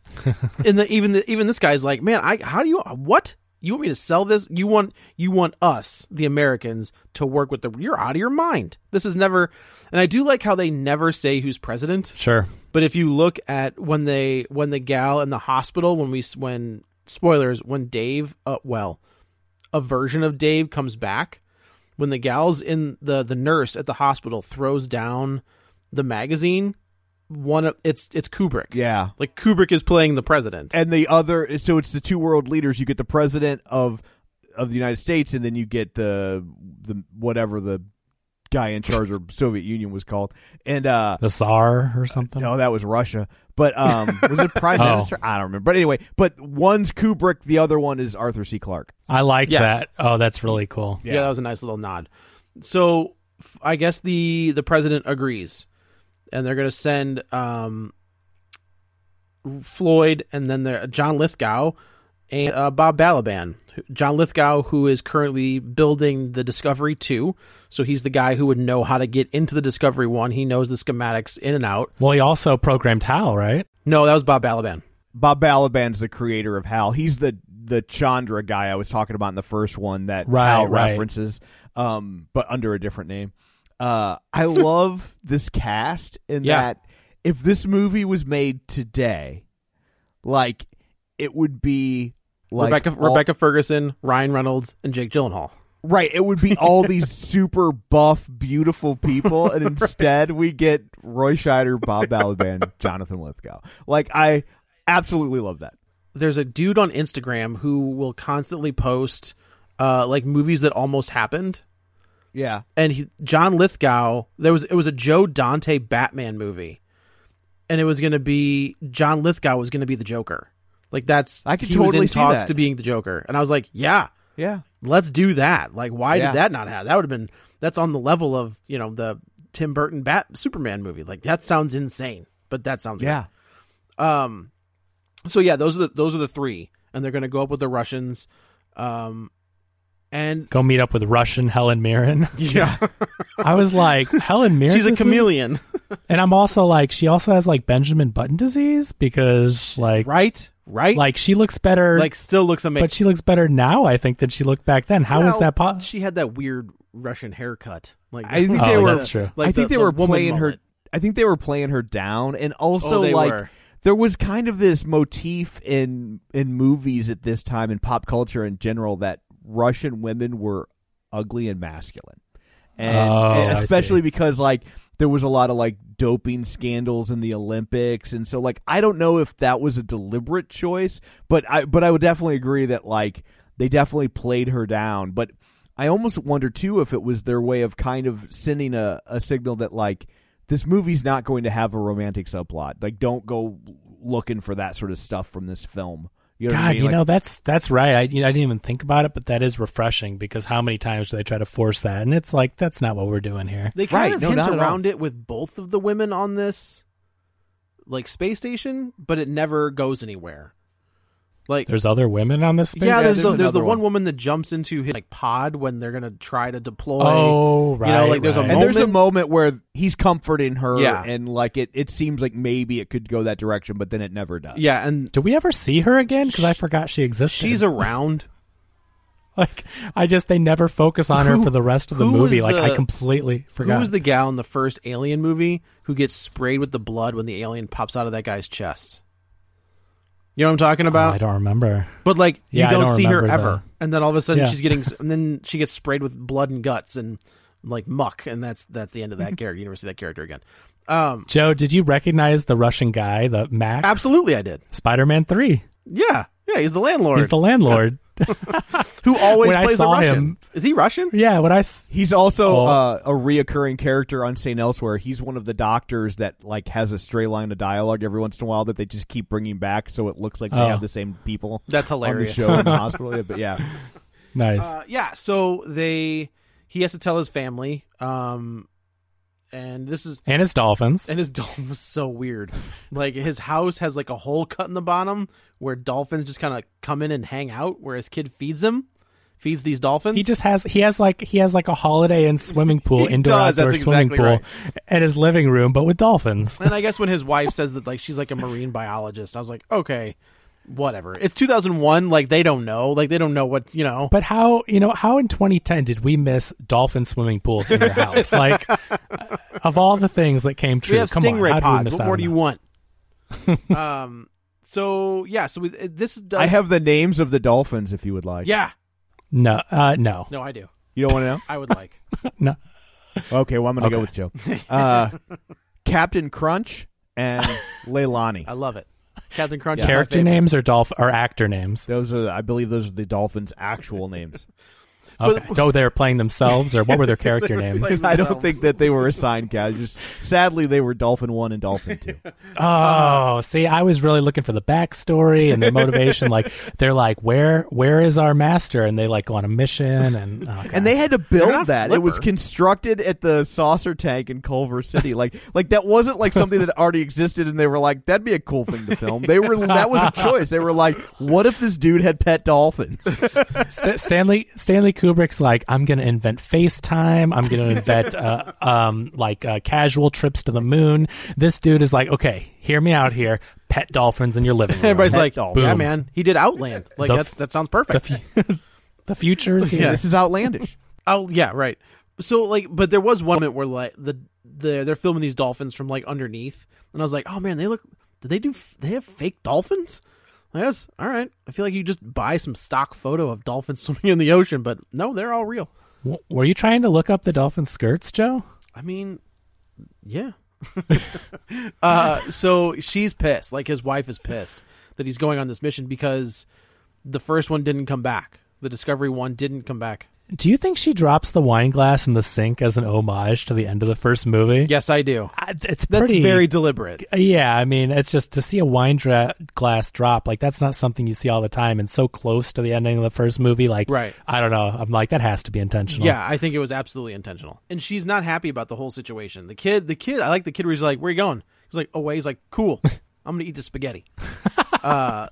[SPEAKER 10] and the, even the, even this guy's like, man, I how do you what you want me to sell this? You want you want us, the Americans, to work with the? You're out of your mind. This is never. And I do like how they never say who's president.
[SPEAKER 9] Sure.
[SPEAKER 10] But if you look at when they when the gal in the hospital when we when spoilers when Dave uh, well a version of Dave comes back, when the gal's in the the nurse at the hospital throws down the magazine, one of it's it's Kubrick.
[SPEAKER 8] Yeah,
[SPEAKER 10] like Kubrick is playing the president,
[SPEAKER 8] and the other. So it's the two world leaders. You get the president of of the United States, and then you get the the whatever the guy in charge of Soviet Union was called, and uh
[SPEAKER 9] the Tsar or something.
[SPEAKER 8] No, that was Russia. But um was it Prime oh. Minister? I don't remember. But anyway, but one's Kubrick, the other one is Arthur C. Clarke.
[SPEAKER 9] I like
[SPEAKER 10] yes.
[SPEAKER 9] that. Oh, that's really cool.
[SPEAKER 10] Yeah. yeah, that was a nice little nod. So f- I guess the the president agrees, and they're going to send um Floyd and then the John Lithgow and uh, Bob Balaban. John Lithgow, who is currently building the Discovery two, so he's the guy who would know how to get into the Discovery one. He knows the schematics in and out.
[SPEAKER 9] Well, he also programmed HAL, right?
[SPEAKER 10] No, that was Bob Balaban.
[SPEAKER 8] Bob Balaban's the creator of HAL. He's the the Chandra guy I was talking about in the first one that
[SPEAKER 9] right,
[SPEAKER 8] HAL
[SPEAKER 9] right.
[SPEAKER 8] references, um, but under a different name. Uh, I love this cast in
[SPEAKER 10] yeah.
[SPEAKER 8] that if this movie was made today, like it would be. Like
[SPEAKER 10] Rebecca
[SPEAKER 8] all,
[SPEAKER 10] Rebecca Ferguson, Ryan Reynolds, and Jake Gyllenhaal.
[SPEAKER 8] Right. It would be all these super buff, beautiful people, and instead we get Roy Scheider, Bob Balaban, Jonathan Lithgow. Like, I absolutely love that.
[SPEAKER 10] There's a dude on Instagram who will constantly post uh, like movies that almost happened.
[SPEAKER 8] Yeah.
[SPEAKER 10] And he, John Lithgow, there was it was a Joe Dante Batman movie, and it was going to be John Lithgow was going to be the Joker. Like that's
[SPEAKER 8] I could
[SPEAKER 10] he
[SPEAKER 8] totally
[SPEAKER 10] was in
[SPEAKER 8] see
[SPEAKER 10] talks
[SPEAKER 8] that.
[SPEAKER 10] to being the Joker, and I was like, yeah,
[SPEAKER 8] yeah,
[SPEAKER 10] let's do that. Like, why
[SPEAKER 8] yeah.
[SPEAKER 10] did that not happen? That would have been that's on the level of you know the Tim Burton Bat Superman movie. Like that sounds insane, but that sounds
[SPEAKER 8] yeah.
[SPEAKER 10] Great. Um, so yeah, those are the those are the three, and they're going to go up with the Russians, um, and
[SPEAKER 9] go meet up with Russian Helen Mirren.
[SPEAKER 10] Yeah,
[SPEAKER 9] I was like Helen Mirren.
[SPEAKER 10] She's a chameleon,
[SPEAKER 9] and I'm also like she also has like Benjamin Button disease because like
[SPEAKER 10] right. Right,
[SPEAKER 9] like she looks better,
[SPEAKER 10] like still looks amazing,
[SPEAKER 9] but she looks better now. I think than she looked back then. How
[SPEAKER 10] well,
[SPEAKER 9] is that possible?
[SPEAKER 10] She had that weird Russian haircut. Like
[SPEAKER 8] I think
[SPEAKER 9] oh,
[SPEAKER 8] they were.
[SPEAKER 9] That's true.
[SPEAKER 10] Like
[SPEAKER 8] I think
[SPEAKER 10] the,
[SPEAKER 8] they
[SPEAKER 10] the
[SPEAKER 8] were playing
[SPEAKER 10] mullet.
[SPEAKER 8] her. I think they were playing her down, and also
[SPEAKER 10] oh, they
[SPEAKER 8] like
[SPEAKER 10] were.
[SPEAKER 8] there was kind of this motif in in movies at this time in pop culture in general that Russian women were ugly and masculine, and,
[SPEAKER 9] oh,
[SPEAKER 8] and especially because like. There was a lot of like doping scandals in the Olympics, and so like I don't know if that was a deliberate choice, but I but I would definitely agree that like they definitely played her down. But I almost wonder too if it was their way of kind of sending a, a signal that like this movie's not going to have a romantic subplot. Like don't go looking for that sort of stuff from this film. You know
[SPEAKER 9] God,
[SPEAKER 8] what I mean?
[SPEAKER 9] you
[SPEAKER 8] like,
[SPEAKER 9] know that's that's right. I you know, I didn't even think about it, but that is refreshing because how many times do they try to force that? And it's like that's not what we're doing here.
[SPEAKER 10] They kind
[SPEAKER 8] right,
[SPEAKER 10] of
[SPEAKER 8] no,
[SPEAKER 10] hint
[SPEAKER 8] not
[SPEAKER 10] around it with both of the women on this, like space station, but it never goes anywhere. Like
[SPEAKER 9] there's other women on this space.
[SPEAKER 10] yeah, there's
[SPEAKER 8] there's
[SPEAKER 10] the, there's the
[SPEAKER 8] another
[SPEAKER 10] one
[SPEAKER 8] one.
[SPEAKER 10] woman that jumps into his like pod when they're gonna try to deploy.
[SPEAKER 9] Oh, right.
[SPEAKER 10] You know, like there's
[SPEAKER 9] right.
[SPEAKER 10] a
[SPEAKER 8] and
[SPEAKER 10] moment.
[SPEAKER 8] there's a moment where he's comforting her,
[SPEAKER 10] Yeah.
[SPEAKER 8] and like it, it seems like maybe it could go that direction, but then it never does.
[SPEAKER 10] Yeah, and
[SPEAKER 9] Do we ever see her again? Because I forgot she existed.
[SPEAKER 10] she's around.
[SPEAKER 9] like I just they never focus on her
[SPEAKER 10] Who-
[SPEAKER 9] for the rest of the
[SPEAKER 10] who
[SPEAKER 9] movie.
[SPEAKER 10] was
[SPEAKER 9] Like I
[SPEAKER 10] the-
[SPEAKER 9] completely forgot.
[SPEAKER 10] Who was the gal in the first Alien movie who gets sprayed with the blood when the alien pops out of that guy's chest? You know what I'm talking
[SPEAKER 9] Oh,
[SPEAKER 10] about?
[SPEAKER 9] I don't remember.
[SPEAKER 10] But like you
[SPEAKER 9] Yeah, I
[SPEAKER 10] don't,
[SPEAKER 9] don't
[SPEAKER 10] see her
[SPEAKER 9] remember
[SPEAKER 10] ever, and then all of a sudden
[SPEAKER 9] Yeah.
[SPEAKER 10] she's getting, and then she gets sprayed with blood and guts and like muck, and that's that's the end of that character. You never see that character again. Um,
[SPEAKER 9] Joe, did you recognize the Russian guy, the Max?
[SPEAKER 10] absolutely, I did.
[SPEAKER 9] Spider-Man three.
[SPEAKER 10] Yeah, yeah, he's the landlord.
[SPEAKER 9] He's the landlord.
[SPEAKER 10] who always
[SPEAKER 9] When I
[SPEAKER 10] plays
[SPEAKER 9] saw
[SPEAKER 10] a Russian.
[SPEAKER 9] him-
[SPEAKER 10] Is he Russian?
[SPEAKER 9] yeah, when I s-
[SPEAKER 8] He's also
[SPEAKER 9] Oh.
[SPEAKER 8] uh, a reoccurring character on Saint Elsewhere. He's one of the doctors that like has a stray line of dialogue every once in a while that they just keep bringing back, so it looks like they
[SPEAKER 9] Oh.
[SPEAKER 8] have the same people.
[SPEAKER 10] That's hilarious.
[SPEAKER 8] on the show in the hospital. Yeah, but yeah,
[SPEAKER 9] nice.
[SPEAKER 10] Uh, yeah, so they he has to tell his family, um, and this is
[SPEAKER 9] and his dolphins.
[SPEAKER 10] and his dolphin was so weird. Like his house has like a hole cut in the bottom where dolphins just kind of come in and hang out, where his kid feeds them feeds these dolphins.
[SPEAKER 9] He just has he has like he has like a Holiday Inn swimming pool,
[SPEAKER 10] He
[SPEAKER 9] indoor
[SPEAKER 10] does,
[SPEAKER 9] outdoor
[SPEAKER 10] that's
[SPEAKER 9] swimming
[SPEAKER 10] exactly
[SPEAKER 9] pool
[SPEAKER 10] right.
[SPEAKER 9] at his living room, but with dolphins.
[SPEAKER 10] And I guess when his wife says that like she's like a marine biologist, I was like, okay, whatever. It's two thousand one, like they don't know, like they don't know what you know.
[SPEAKER 9] But how you know how in twenty ten did we miss dolphin swimming pools in your house? Like of all the things that came true,
[SPEAKER 10] We have
[SPEAKER 9] come
[SPEAKER 10] stingray
[SPEAKER 9] on, how did we
[SPEAKER 10] pods.
[SPEAKER 9] miss
[SPEAKER 10] What
[SPEAKER 9] out
[SPEAKER 10] more
[SPEAKER 9] on
[SPEAKER 10] do you
[SPEAKER 9] that?
[SPEAKER 10] want? um. So yeah. So we, this does.
[SPEAKER 8] I have the names of the dolphins if you would like.
[SPEAKER 10] Yeah.
[SPEAKER 9] No, uh, no,
[SPEAKER 10] No, I do.
[SPEAKER 8] You don't want to know?
[SPEAKER 10] I would like.
[SPEAKER 9] no.
[SPEAKER 8] Okay, well, I'm going to
[SPEAKER 9] Okay.
[SPEAKER 8] go with Joe. Uh, Captain Crunch and Leilani.
[SPEAKER 10] I love it. Captain Crunch.
[SPEAKER 8] Yeah.
[SPEAKER 10] is my
[SPEAKER 9] Character
[SPEAKER 10] favorite.
[SPEAKER 9] names or dolph or actor names?
[SPEAKER 8] Those are, I believe, those are the dolphins' actual names.
[SPEAKER 9] Okay. Oh, they were playing themselves, or what were their character
[SPEAKER 10] They were
[SPEAKER 9] names?
[SPEAKER 10] playing
[SPEAKER 8] I don't
[SPEAKER 10] themselves.
[SPEAKER 8] think that they were assigned cast. Just sadly, they were Dolphin One and Dolphin Two.
[SPEAKER 9] Oh, see, I was really looking for the backstory and their motivation. Like, they're like, "Where, where is our master?" And they like go on a mission, and oh,
[SPEAKER 8] And they had to
[SPEAKER 10] They're
[SPEAKER 8] build
[SPEAKER 10] not
[SPEAKER 8] that. It was
[SPEAKER 10] Flipper.
[SPEAKER 8] constructed at the saucer tank in Culver City. Like, like that wasn't like something that already existed, and they were like, "That'd be a cool thing to film." They were that was a choice. They were like, "What if this dude had pet dolphins?"
[SPEAKER 9] St- Stanley Stanley Kubrick's like, I'm going to invent FaceTime. I'm going to invent uh, um, like uh, casual trips to the moon. This dude is like, okay, hear me out here. Pet dolphins in your living room.
[SPEAKER 10] Everybody's
[SPEAKER 8] Pet
[SPEAKER 10] like,
[SPEAKER 8] dolphins.
[SPEAKER 10] yeah,
[SPEAKER 9] Boom.
[SPEAKER 10] man, he did Outland. Like
[SPEAKER 9] The
[SPEAKER 10] that's
[SPEAKER 9] f-
[SPEAKER 10] that sounds
[SPEAKER 9] the,
[SPEAKER 10] perfect.
[SPEAKER 9] fu- the future is here.
[SPEAKER 8] This is outlandish.
[SPEAKER 10] Oh yeah, right. So like, but there was one moment where like the the they're filming these dolphins from like underneath, and I was like, oh man, they look. Did they do? f- They have fake dolphins? I guess. All right. I feel like you just buy some stock photo of dolphins swimming in the ocean, but no, they're all real.
[SPEAKER 9] W- Were you trying to look up the dolphin skirts, Joe?
[SPEAKER 10] I mean, yeah. uh, so she's pissed. Like his wife is pissed that he's going on this mission because the first one didn't come back. The Discovery one didn't come back.
[SPEAKER 9] Do you think she drops the wine glass in the sink as an homage to the end of the first movie?
[SPEAKER 10] Yes, I do.
[SPEAKER 9] I, it's
[SPEAKER 10] That's
[SPEAKER 9] pretty
[SPEAKER 10] very deliberate.
[SPEAKER 9] Yeah, I mean, it's just to see a wine dra- glass drop, like that's not something you see all the time, and so close to the ending of the first movie. Like,
[SPEAKER 10] Right.
[SPEAKER 9] I don't know. I'm like, that has to be intentional.
[SPEAKER 10] Yeah, I think it was absolutely intentional. And she's not happy about the whole situation. The kid, the kid, I like the kid where he's like, "Where are you going?" He's like, "Away." He's like, "Cool, I'm gonna eat the spaghetti." uh,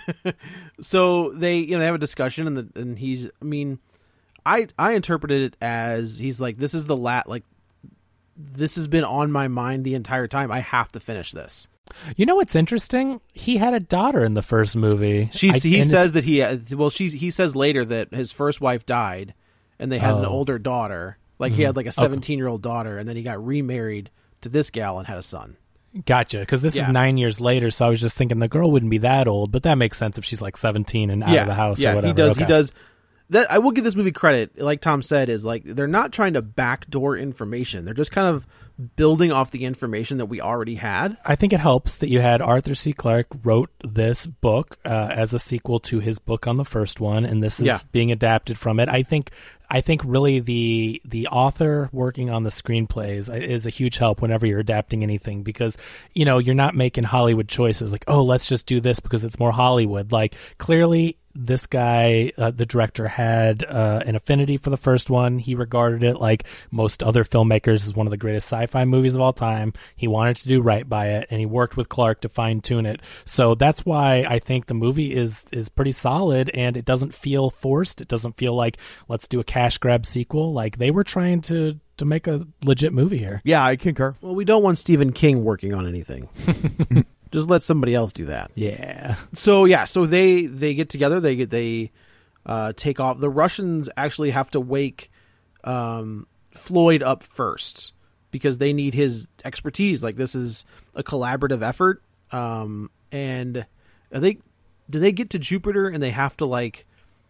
[SPEAKER 10] so they, you know, they have a discussion, and the, and he's, I mean, I I interpreted it as he's like, "This is the lat, like, this has been on my mind the entire time. I have to finish this."
[SPEAKER 9] You know what's interesting? He had a daughter in the first movie.
[SPEAKER 10] She's,
[SPEAKER 9] I-
[SPEAKER 10] he
[SPEAKER 9] and
[SPEAKER 10] says
[SPEAKER 9] it's-
[SPEAKER 10] that he had, well, she's he says later that his first wife died, and they had an
[SPEAKER 9] Oh.
[SPEAKER 10] older daughter. Like he
[SPEAKER 9] Mhm.
[SPEAKER 10] had like a
[SPEAKER 9] Okay.
[SPEAKER 10] seventeen year old daughter, and then he got remarried to this gal and had a son.
[SPEAKER 9] Gotcha, because this is
[SPEAKER 10] Yeah.
[SPEAKER 9] nine years later, so I was just thinking the girl wouldn't be that old, but that makes sense if she's like seventeen and out
[SPEAKER 10] yeah,
[SPEAKER 9] of the house
[SPEAKER 10] yeah,
[SPEAKER 9] or whatever.
[SPEAKER 10] he does.
[SPEAKER 9] Okay.
[SPEAKER 10] He does. That I will give this movie credit. Like Tom said, is like they're not trying to backdoor information. They're just kind of building off the information that we already had.
[SPEAKER 9] I think it helps that you had Arthur C. Clarke wrote this book uh, as a sequel to his book on the first one, and this is
[SPEAKER 10] Yeah.
[SPEAKER 9] being adapted from it. I think, I think really the the author working on the screenplays is a huge help whenever you're adapting anything, because you know you're not making Hollywood choices like, oh, let's just do this because it's more Hollywood. Like clearly, this guy, uh, the director, had uh, an affinity for the first one. He regarded it like most other filmmakers as one of the greatest sci-fi movies of all time. He wanted to do right by it, and he worked with Clarke to fine-tune it. So that's why I think the movie is is pretty solid, and it doesn't feel forced. It doesn't feel like let's do a cash grab sequel. Like they were trying to to make a legit movie here.
[SPEAKER 8] Yeah, I concur.
[SPEAKER 10] Well, we don't want Stephen King working on anything. Just let somebody else do that.
[SPEAKER 9] Yeah.
[SPEAKER 10] So yeah, so they they get together. They get they uh, take off. The Russians actually have to wake um, Floyd up first because they need his expertise. Like this is a collaborative effort. Um, and are they do they get to Jupiter and they have to like?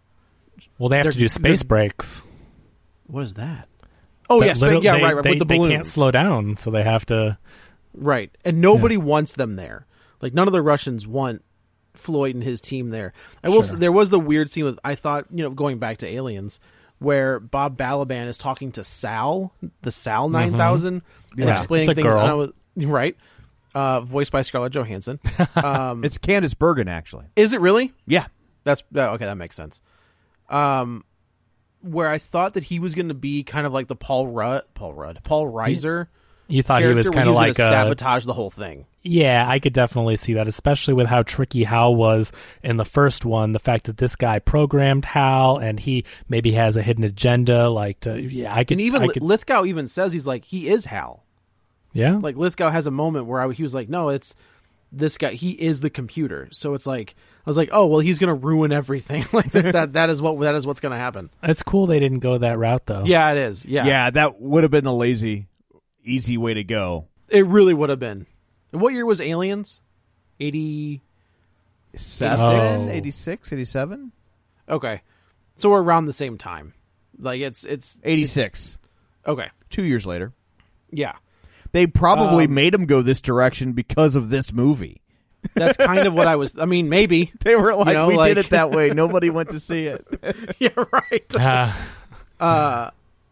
[SPEAKER 9] Well, they have
[SPEAKER 10] They're-
[SPEAKER 9] to do space
[SPEAKER 10] they're-
[SPEAKER 9] breaks.
[SPEAKER 10] What is that? Oh
[SPEAKER 9] That
[SPEAKER 10] yeah, spa-
[SPEAKER 9] little-
[SPEAKER 10] yeah,
[SPEAKER 9] they-
[SPEAKER 10] right, right.
[SPEAKER 9] They,
[SPEAKER 10] with the
[SPEAKER 9] they
[SPEAKER 10] balloons,
[SPEAKER 9] can't slow down, so they have to.
[SPEAKER 10] right? And nobody wants them there. Like none of the Russians want Floyd and his team there. I will.
[SPEAKER 9] Sure.
[SPEAKER 10] s There was the weird scene with I thought you know going back to Aliens, where Bob Balaban is talking to Sal, the Sal nine thousand, and
[SPEAKER 8] Yeah.
[SPEAKER 10] explaining
[SPEAKER 9] It's a
[SPEAKER 10] things.
[SPEAKER 9] girl.
[SPEAKER 10] And I was, right, uh, voiced by Scarlett Johansson. Um,
[SPEAKER 8] It's Candace Bergen, actually.
[SPEAKER 10] is it really?
[SPEAKER 8] Yeah.
[SPEAKER 10] That's uh, okay. That makes sense. Um, where I thought that he was going to be kind of like the Paul Rudd, Paul Rudd, Paul Reiser
[SPEAKER 9] You thought he was
[SPEAKER 10] character
[SPEAKER 9] kind of
[SPEAKER 10] where
[SPEAKER 9] like
[SPEAKER 10] gonna
[SPEAKER 9] a
[SPEAKER 10] sabotage the whole thing.
[SPEAKER 9] Yeah, I could definitely see that, especially with how tricky Hal was in the first one. The fact that this guy programmed Hal and he maybe has a hidden agenda. Like, to, yeah, I could.
[SPEAKER 10] And even
[SPEAKER 9] I could,
[SPEAKER 10] Lithgow even says he's like he is Hal.
[SPEAKER 9] Yeah,
[SPEAKER 10] like Lithgow has a moment where I, he was like, no, it's this guy. He is the computer. So it's like I was like, oh well, he's gonna ruin everything. Like that. that that is what that is what's gonna happen.
[SPEAKER 9] It's cool they didn't go that route though.
[SPEAKER 10] Yeah, it is. Yeah,
[SPEAKER 8] yeah, that would have been the lazy, easy way to go.
[SPEAKER 10] It really would have been. And what year was Aliens? eighty
[SPEAKER 8] Seven,
[SPEAKER 9] Oh.
[SPEAKER 8] eighty-six, eighty-seven?
[SPEAKER 10] Okay, so we're around the same time. Like it's it's
[SPEAKER 8] eighty-six.
[SPEAKER 10] It's, okay,
[SPEAKER 8] two years later.
[SPEAKER 10] Yeah,
[SPEAKER 8] they probably
[SPEAKER 10] um,
[SPEAKER 8] made him go this direction because of this movie.
[SPEAKER 10] That's kind of what I was. I mean, maybe
[SPEAKER 8] they were like,
[SPEAKER 10] you know,
[SPEAKER 8] we
[SPEAKER 10] like,
[SPEAKER 8] did it that way. Nobody went to see it.
[SPEAKER 10] Yeah, right.
[SPEAKER 9] Uh,
[SPEAKER 10] uh,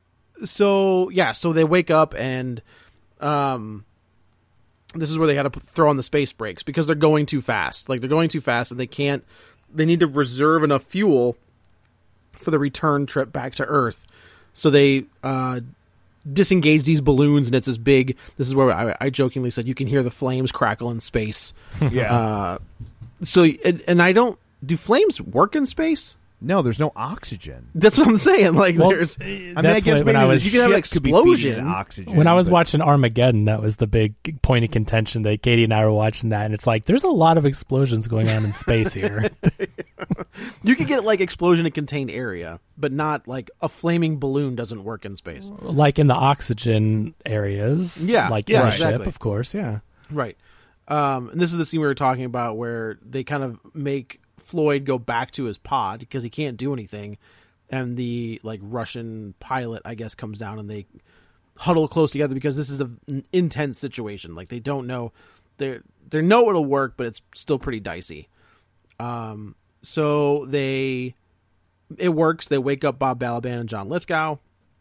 [SPEAKER 10] so yeah, so they wake up and, um, this is where they had to throw on the space brakes because they're going too fast. Like they're going too fast and they can't. They need to reserve enough fuel for the return trip back to Earth. So they uh, disengage these balloons, and it's this big. This is where I, I jokingly said you can hear the flames crackle in space.
[SPEAKER 8] Yeah.
[SPEAKER 10] Uh, so and, and I don't. Do flames work in space?
[SPEAKER 8] No, there's no oxygen.
[SPEAKER 10] That's what I'm saying. Like,
[SPEAKER 9] well,
[SPEAKER 10] there's.
[SPEAKER 9] I mean,
[SPEAKER 10] I mean, I guess
[SPEAKER 9] when I was
[SPEAKER 10] you can have an explosion.
[SPEAKER 8] Oxygen,
[SPEAKER 9] when I was
[SPEAKER 8] but...
[SPEAKER 9] watching Armageddon, that was the big point of contention that Katie and I were watching that, and it's like there's a lot of explosions going on in space here.
[SPEAKER 10] You could get like explosion in contained area, but not like a flaming balloon doesn't work in space.
[SPEAKER 9] Like in the oxygen areas,
[SPEAKER 10] yeah,
[SPEAKER 9] like
[SPEAKER 10] yeah,
[SPEAKER 9] in a
[SPEAKER 10] exactly.
[SPEAKER 9] ship, of course, yeah,
[SPEAKER 10] right. Um, and this is the scene we were talking about where they kind of make Floyd go back to his pod because he can't do anything, and the like Russian pilot, I guess, comes down and they huddle close together because this is a, an intense situation. Like they don't know, they they know it'll work, but it's still pretty dicey. Um, so they it works. They wake up Bob Balaban and John Lithgow,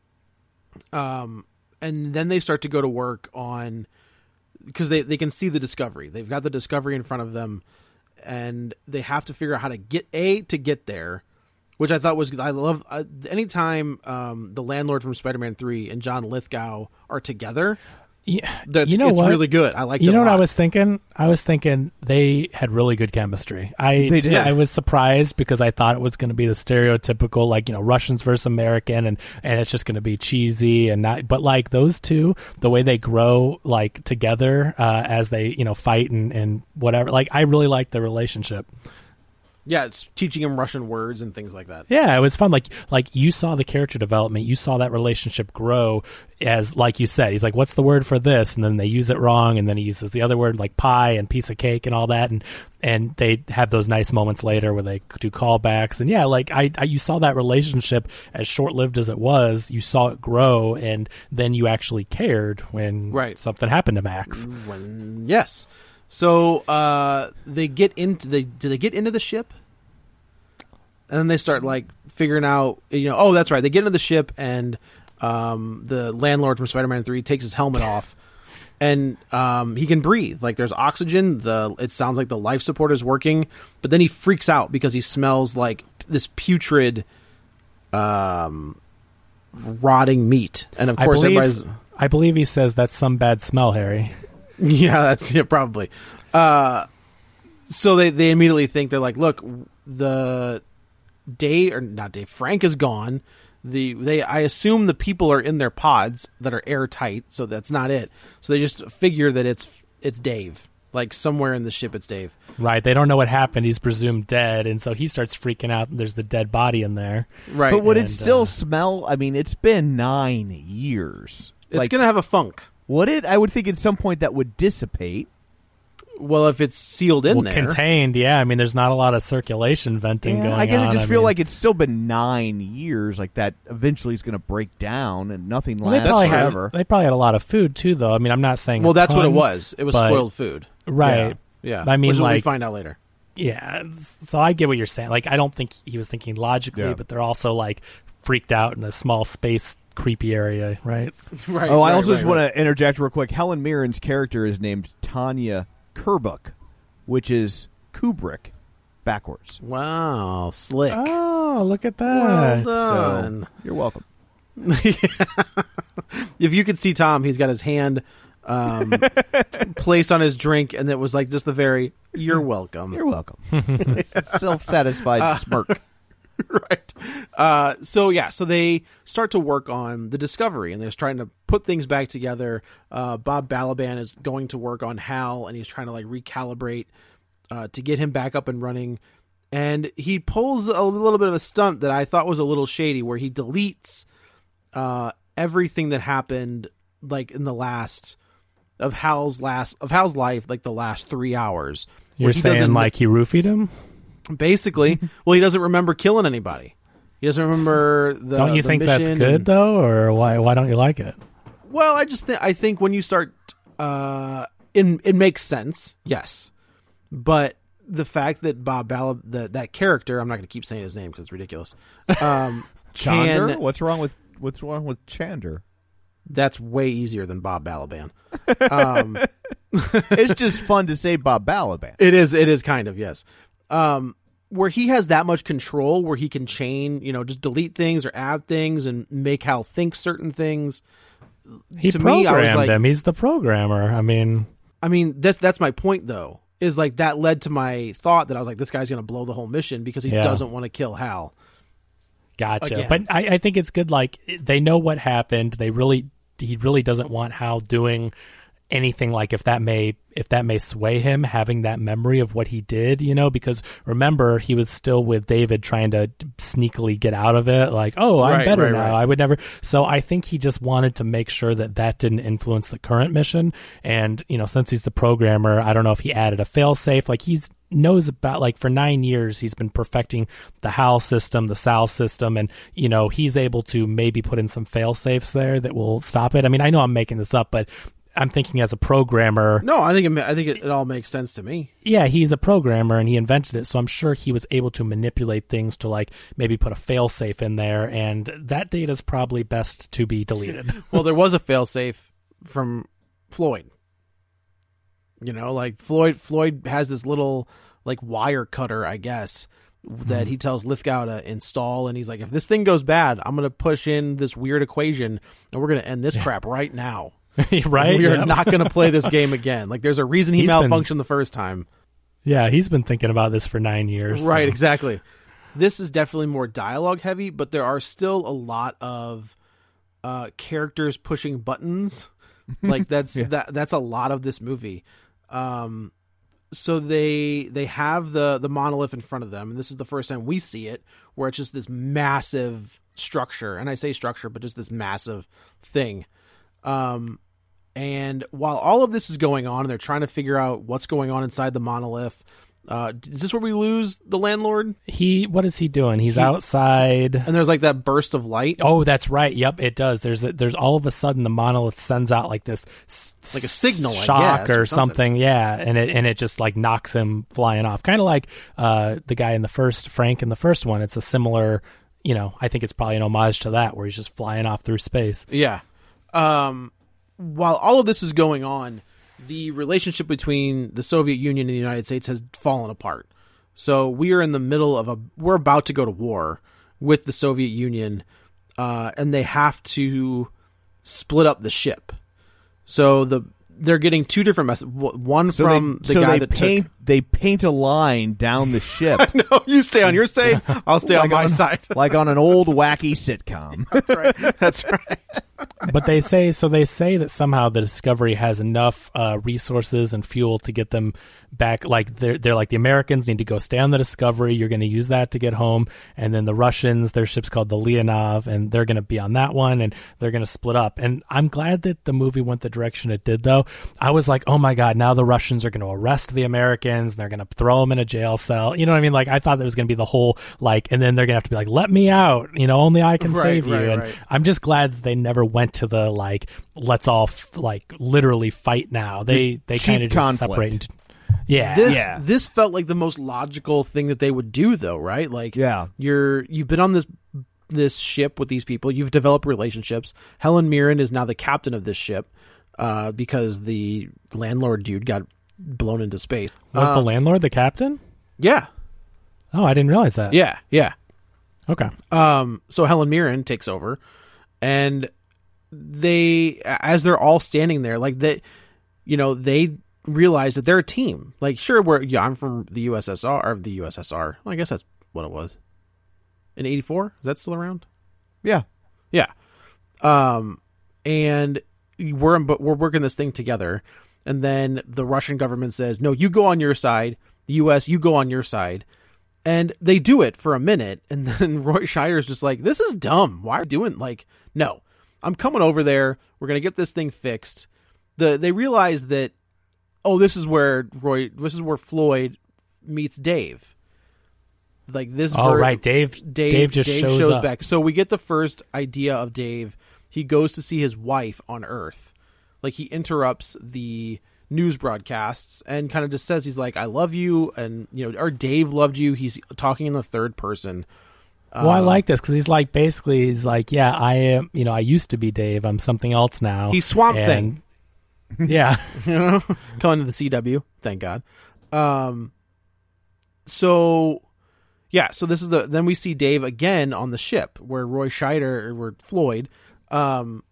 [SPEAKER 10] um, and then they start to go to work on. Because they, they can see the Discovery. They've got the Discovery in front of them, and they have to figure out how to get, A, to get there, which I thought was, I love, uh, anytime um, the landlord from Spider-Man three and John Lithgow are together,
[SPEAKER 9] yeah,
[SPEAKER 10] that's,
[SPEAKER 9] you know
[SPEAKER 10] it's
[SPEAKER 9] what?
[SPEAKER 10] really good. I like it
[SPEAKER 9] You know
[SPEAKER 10] a
[SPEAKER 9] what
[SPEAKER 10] lot.
[SPEAKER 9] I was thinking? I was thinking they had really good chemistry. I
[SPEAKER 8] They did.
[SPEAKER 9] I was surprised because I thought it was going to be the stereotypical, like, you know, Russians versus American, and, and it's just going to be cheesy and not. But like those two, the way they grow like together uh, as they you know fight and, and whatever. Like I really liked the relationship.
[SPEAKER 10] Yeah, it's teaching him Russian words and things like that.
[SPEAKER 9] Yeah, it was fun. Like, like you saw the character development. You saw that relationship grow as, like you said, he's like, "What's the word for this?" And then they use it wrong, and then he uses the other word, like pie and piece of cake and all that. And and they have those nice moments later where they do callbacks. And yeah, like I, I you saw that relationship as short lived as it was. You saw it grow, and then you actually cared when
[SPEAKER 10] Right.
[SPEAKER 9] something happened to Max.
[SPEAKER 10] When, yes. So uh, they get into the. Do they get into the ship? And then they start like figuring out. You know, oh, that's right. They get into the ship, and um, the landlord from Spider-Man three takes his helmet off, and um, he can breathe. Like there's oxygen. The it sounds like the life support is working, but then he freaks out because he smells like this putrid, um, rotting meat, and of
[SPEAKER 9] I
[SPEAKER 10] course
[SPEAKER 9] believe,
[SPEAKER 10] everybody's.
[SPEAKER 9] I believe he says that's some bad smell, Harry.
[SPEAKER 10] Yeah, that's it, probably. Uh, so they, they immediately think they're like, look, the Dave or not Dave Frank is gone. The they I assume the people are in their pods that are airtight, so that's not it. So they just figure that it's it's Dave, like somewhere in the ship, it's Dave.
[SPEAKER 9] Right, they don't know what happened. He's presumed dead, and so he starts freaking out. There's the dead body in there.
[SPEAKER 10] Right,
[SPEAKER 8] But would
[SPEAKER 9] And,
[SPEAKER 8] it still
[SPEAKER 9] uh,
[SPEAKER 8] smell? I mean, it's been nine years.
[SPEAKER 10] It's
[SPEAKER 8] like,
[SPEAKER 10] gonna have a funk.
[SPEAKER 8] would it? I would think at some point that would dissipate.
[SPEAKER 10] Well, if it's sealed in
[SPEAKER 9] well,
[SPEAKER 10] there,
[SPEAKER 9] contained, yeah. I mean, there's not a lot of circulation venting going on.
[SPEAKER 8] I guess I just feel
[SPEAKER 9] mean,
[SPEAKER 8] like it's still been nine years. Like that eventually is going to break down and nothing
[SPEAKER 9] well, they
[SPEAKER 8] lasts
[SPEAKER 9] probably
[SPEAKER 8] forever.
[SPEAKER 9] had they probably had a lot of food too, though. I mean, I'm not saying
[SPEAKER 10] well,
[SPEAKER 9] a
[SPEAKER 10] that's what it
[SPEAKER 9] ton,
[SPEAKER 10] was. It was
[SPEAKER 9] but-
[SPEAKER 10] spoiled food,
[SPEAKER 9] right?
[SPEAKER 10] Yeah,
[SPEAKER 9] I mean,
[SPEAKER 10] which is what we
[SPEAKER 9] like-
[SPEAKER 10] find out later.
[SPEAKER 9] Yeah. So I get what you're saying. Like, I don't think he was thinking logically,
[SPEAKER 8] Yeah.
[SPEAKER 9] but they're also like freaked out in a small space, creepy area, right?
[SPEAKER 10] Right.
[SPEAKER 8] Oh, I
[SPEAKER 10] right,
[SPEAKER 8] also
[SPEAKER 10] right,
[SPEAKER 8] just
[SPEAKER 10] right.
[SPEAKER 8] want to interject real quick. Helen Mirren's character is named Tanya Kerbuk, which is Kubrick backwards.
[SPEAKER 10] Wow, slick.
[SPEAKER 9] Oh, look at
[SPEAKER 10] Well
[SPEAKER 9] that.
[SPEAKER 10] done.
[SPEAKER 8] So you're welcome.
[SPEAKER 10] If you could see Tom, he's got his hand um, placed on his drink, and it was like just the very, you're welcome.
[SPEAKER 8] You're welcome. It's a self-satisfied
[SPEAKER 10] Uh,
[SPEAKER 8] smirk.
[SPEAKER 10] Right. Uh, so, yeah, so they start to work on the Discovery, and they're trying to put things back together. Uh, Bob Balaban is going to work on Hal, and he's trying to, like, recalibrate uh, to get him back up and running. And he pulls a little bit of a stunt that I thought was a little shady, where he deletes uh, everything that happened, like, in the last... of Hal's last... of Hal's life, like, the last three hours.
[SPEAKER 9] You're saying, like, he roofied him?
[SPEAKER 10] Basically, well, he doesn't remember killing anybody. He doesn't remember the.
[SPEAKER 9] Don't you
[SPEAKER 10] the
[SPEAKER 9] think that's good
[SPEAKER 10] and,
[SPEAKER 9] though, or why? Why don't you like it?
[SPEAKER 10] Well, I just think I think when you start, uh, it it makes sense, yes, but the fact that Bob Bala that that character, I'm not going to keep saying his name because it's ridiculous. Um,
[SPEAKER 8] Chander?
[SPEAKER 10] can,
[SPEAKER 8] What's wrong with what's wrong with Chander?
[SPEAKER 10] That's way easier than Bob Balaban. Um,
[SPEAKER 8] it's just fun to say Bob Balaban.
[SPEAKER 10] It is. It is kind of yes. Um, where he has that much control, where he can chain, you know, just delete things or add things and make Hal think certain things.
[SPEAKER 9] He
[SPEAKER 10] to
[SPEAKER 9] programmed
[SPEAKER 10] me, I was like,
[SPEAKER 9] him. He's the programmer. I mean,
[SPEAKER 10] I mean that's that's my point though. Is like that led to my thought that I was like, this guy's going to blow the whole mission because he
[SPEAKER 9] yeah.
[SPEAKER 10] doesn't want to kill Hal.
[SPEAKER 9] Gotcha.
[SPEAKER 10] Again.
[SPEAKER 9] But I, I think it's good. Like they know what happened. They really, he really doesn't want Hal doing anything like if that may if that may sway him having that memory of what he did, you know, because remember he was still with David trying to sneakily get out of it, like, oh, I'm
[SPEAKER 10] right,
[SPEAKER 9] better
[SPEAKER 10] right,
[SPEAKER 9] now.
[SPEAKER 10] right.
[SPEAKER 9] I would never. So I think he just wanted to make sure that that didn't influence the current mission. And, you know, since he's the programmer, I don't know if he added a failsafe. Like he's knows about, like, for nine years he's been perfecting the Hal system, the Sal system, and, you know, he's able to maybe put in some failsafes there that will stop it. I mean, I know I'm making this up, but I'm thinking as a programmer.
[SPEAKER 10] No, I think it, I think it, it all makes sense to me.
[SPEAKER 9] Yeah, he's a programmer and he invented it, so I'm sure he was able to manipulate things to, like, maybe put a failsafe in there, and that data is probably best to be deleted.
[SPEAKER 10] Well, there was a failsafe from Floyd. You know, like Floyd Floyd has this little, like, wire cutter, I guess, that he tells Lithgow to install, and he's like, if this thing goes bad, I'm going to push in this weird equation and we're going to end this crap right now.
[SPEAKER 9] Right?
[SPEAKER 10] We are
[SPEAKER 9] Yep.
[SPEAKER 10] not going to play this game again. Like, there's a reason he
[SPEAKER 9] He's
[SPEAKER 10] malfunctioned
[SPEAKER 9] been-
[SPEAKER 10] the first time.
[SPEAKER 9] Yeah, he's been thinking about this for nine years.
[SPEAKER 10] Right,
[SPEAKER 9] so.
[SPEAKER 10] exactly. This is definitely more dialogue heavy, but there are still a lot of uh, characters pushing buttons. Like that's
[SPEAKER 8] Yeah.
[SPEAKER 10] that that's a lot of this movie. Um, so they they have the the monolith in front of them, and this is the first time we see it, where it's just this massive structure, and I say structure, but just this massive thing. Um, and while all of this is going on, and they're trying to figure out what's going on inside the monolith, uh, is this where we lose the landlord?
[SPEAKER 9] He, what is he doing? He's
[SPEAKER 10] He-
[SPEAKER 9] outside.
[SPEAKER 10] And there's like that burst of light.
[SPEAKER 9] Oh, that's right. Yep, it does. There's a, there's all of a sudden the monolith sends out like this s-
[SPEAKER 10] Like a signal, I
[SPEAKER 9] shock
[SPEAKER 10] guess,
[SPEAKER 9] or,
[SPEAKER 10] or something.
[SPEAKER 9] something. Yeah, and it and it just like knocks him flying off. Kind of like uh, the guy in the first Frank in the first one. It's a similar, you know, I think it's probably an homage to that where he's just flying off through space.
[SPEAKER 10] Yeah. Um, while all of this is going on, the relationship between the Soviet Union and the United States has fallen apart. So we are in the middle of a, we're about to go to war with the Soviet Union, uh, and they have to split up the ship. So the, they're getting two different messages. One
[SPEAKER 8] So
[SPEAKER 10] from
[SPEAKER 8] they,
[SPEAKER 10] the
[SPEAKER 8] so
[SPEAKER 10] guy
[SPEAKER 8] they
[SPEAKER 10] that
[SPEAKER 8] paint
[SPEAKER 10] took.
[SPEAKER 8] they paint a line down the ship.
[SPEAKER 10] No, you stay on your side. I'll stay on
[SPEAKER 8] Like
[SPEAKER 10] my
[SPEAKER 8] on-
[SPEAKER 10] side.
[SPEAKER 8] like on an old wacky sitcom.
[SPEAKER 10] That's right. That's right.
[SPEAKER 9] But they say, so they say that somehow the Discovery has enough uh, resources and fuel to get them back. Like they're, they're like, the Americans need to go stay on the Discovery. You're going to use that to get home. And then the Russians, their ship's called the Leonov, and they're going to be on that one, and they're going to split up. And I'm glad that the movie went the direction it did, though. I was like, oh my God, now the Russians are going to arrest the Americans, and they're going to throw them in a jail cell. You know what I mean? Like, I thought there was going to be the whole, like, and then they're going to have to be like, let me out. You know, only I can
[SPEAKER 10] Right,
[SPEAKER 9] save you.
[SPEAKER 10] right,
[SPEAKER 9] And
[SPEAKER 10] right.
[SPEAKER 9] I'm just glad that they never went to the, like, let's all f- like literally fight now. They they
[SPEAKER 8] cheap
[SPEAKER 9] kind of just
[SPEAKER 8] conflict.
[SPEAKER 9] separate. Into, yeah,
[SPEAKER 10] This
[SPEAKER 8] Yeah.
[SPEAKER 10] this felt like the most logical thing that they would do, though, right? Like,
[SPEAKER 8] Yeah.
[SPEAKER 10] you're you've been on this this ship with these people. You've developed relationships. Helen Mirren is now the captain of this ship uh, because the landlord dude got blown into space.
[SPEAKER 9] was the
[SPEAKER 10] Um,
[SPEAKER 9] landlord the captain?
[SPEAKER 10] Yeah,
[SPEAKER 9] Oh, I didn't realize that.
[SPEAKER 10] yeah, yeah.
[SPEAKER 9] Okay.
[SPEAKER 10] Um, so Helen Mirren takes over, And they, as they're all standing there, like they, you know, they realize that they're a team. Like, sure, we're, yeah, I'm from the U S S R, or the U S S R. Well, I guess that's what it was. In eighty-four? Is that still around?
[SPEAKER 8] Yeah.
[SPEAKER 10] Yeah. Um, and we're, but we're working this thing together. And then the Russian government says, no, you go on your side. The U S, you go on your side. And they do it for a minute. And then Roy Scheider's just like, this is dumb. Why are you doing, like, no, I'm coming over there. We're going to get this thing fixed. The, they realize that, oh, this is where Roy, this is where Floyd meets Dave. Like this.
[SPEAKER 9] Oh,
[SPEAKER 10] ver-
[SPEAKER 9] right. Dave,
[SPEAKER 10] Dave,
[SPEAKER 9] Dave just
[SPEAKER 10] Dave
[SPEAKER 9] shows,
[SPEAKER 10] shows
[SPEAKER 9] up.
[SPEAKER 10] back. So we get the first idea of Dave. He goes to see his wife on Earth. Like he interrupts the news broadcasts and kind of just says, he's like, I love you. And, you know, or Dave loved you. He's talking in the third person.
[SPEAKER 9] Well, I
[SPEAKER 10] Um,
[SPEAKER 9] like this because he's like, basically, he's like, yeah, I am, you know, I used to be Dave. I'm something else now.
[SPEAKER 10] He's Swamp
[SPEAKER 9] and,
[SPEAKER 10] Thing.
[SPEAKER 9] Yeah.
[SPEAKER 10] You know, coming to the C W. Thank God. Um, so, yeah, so this is the, then we see Dave again on the ship where Roy Scheider, or where Floyd, um,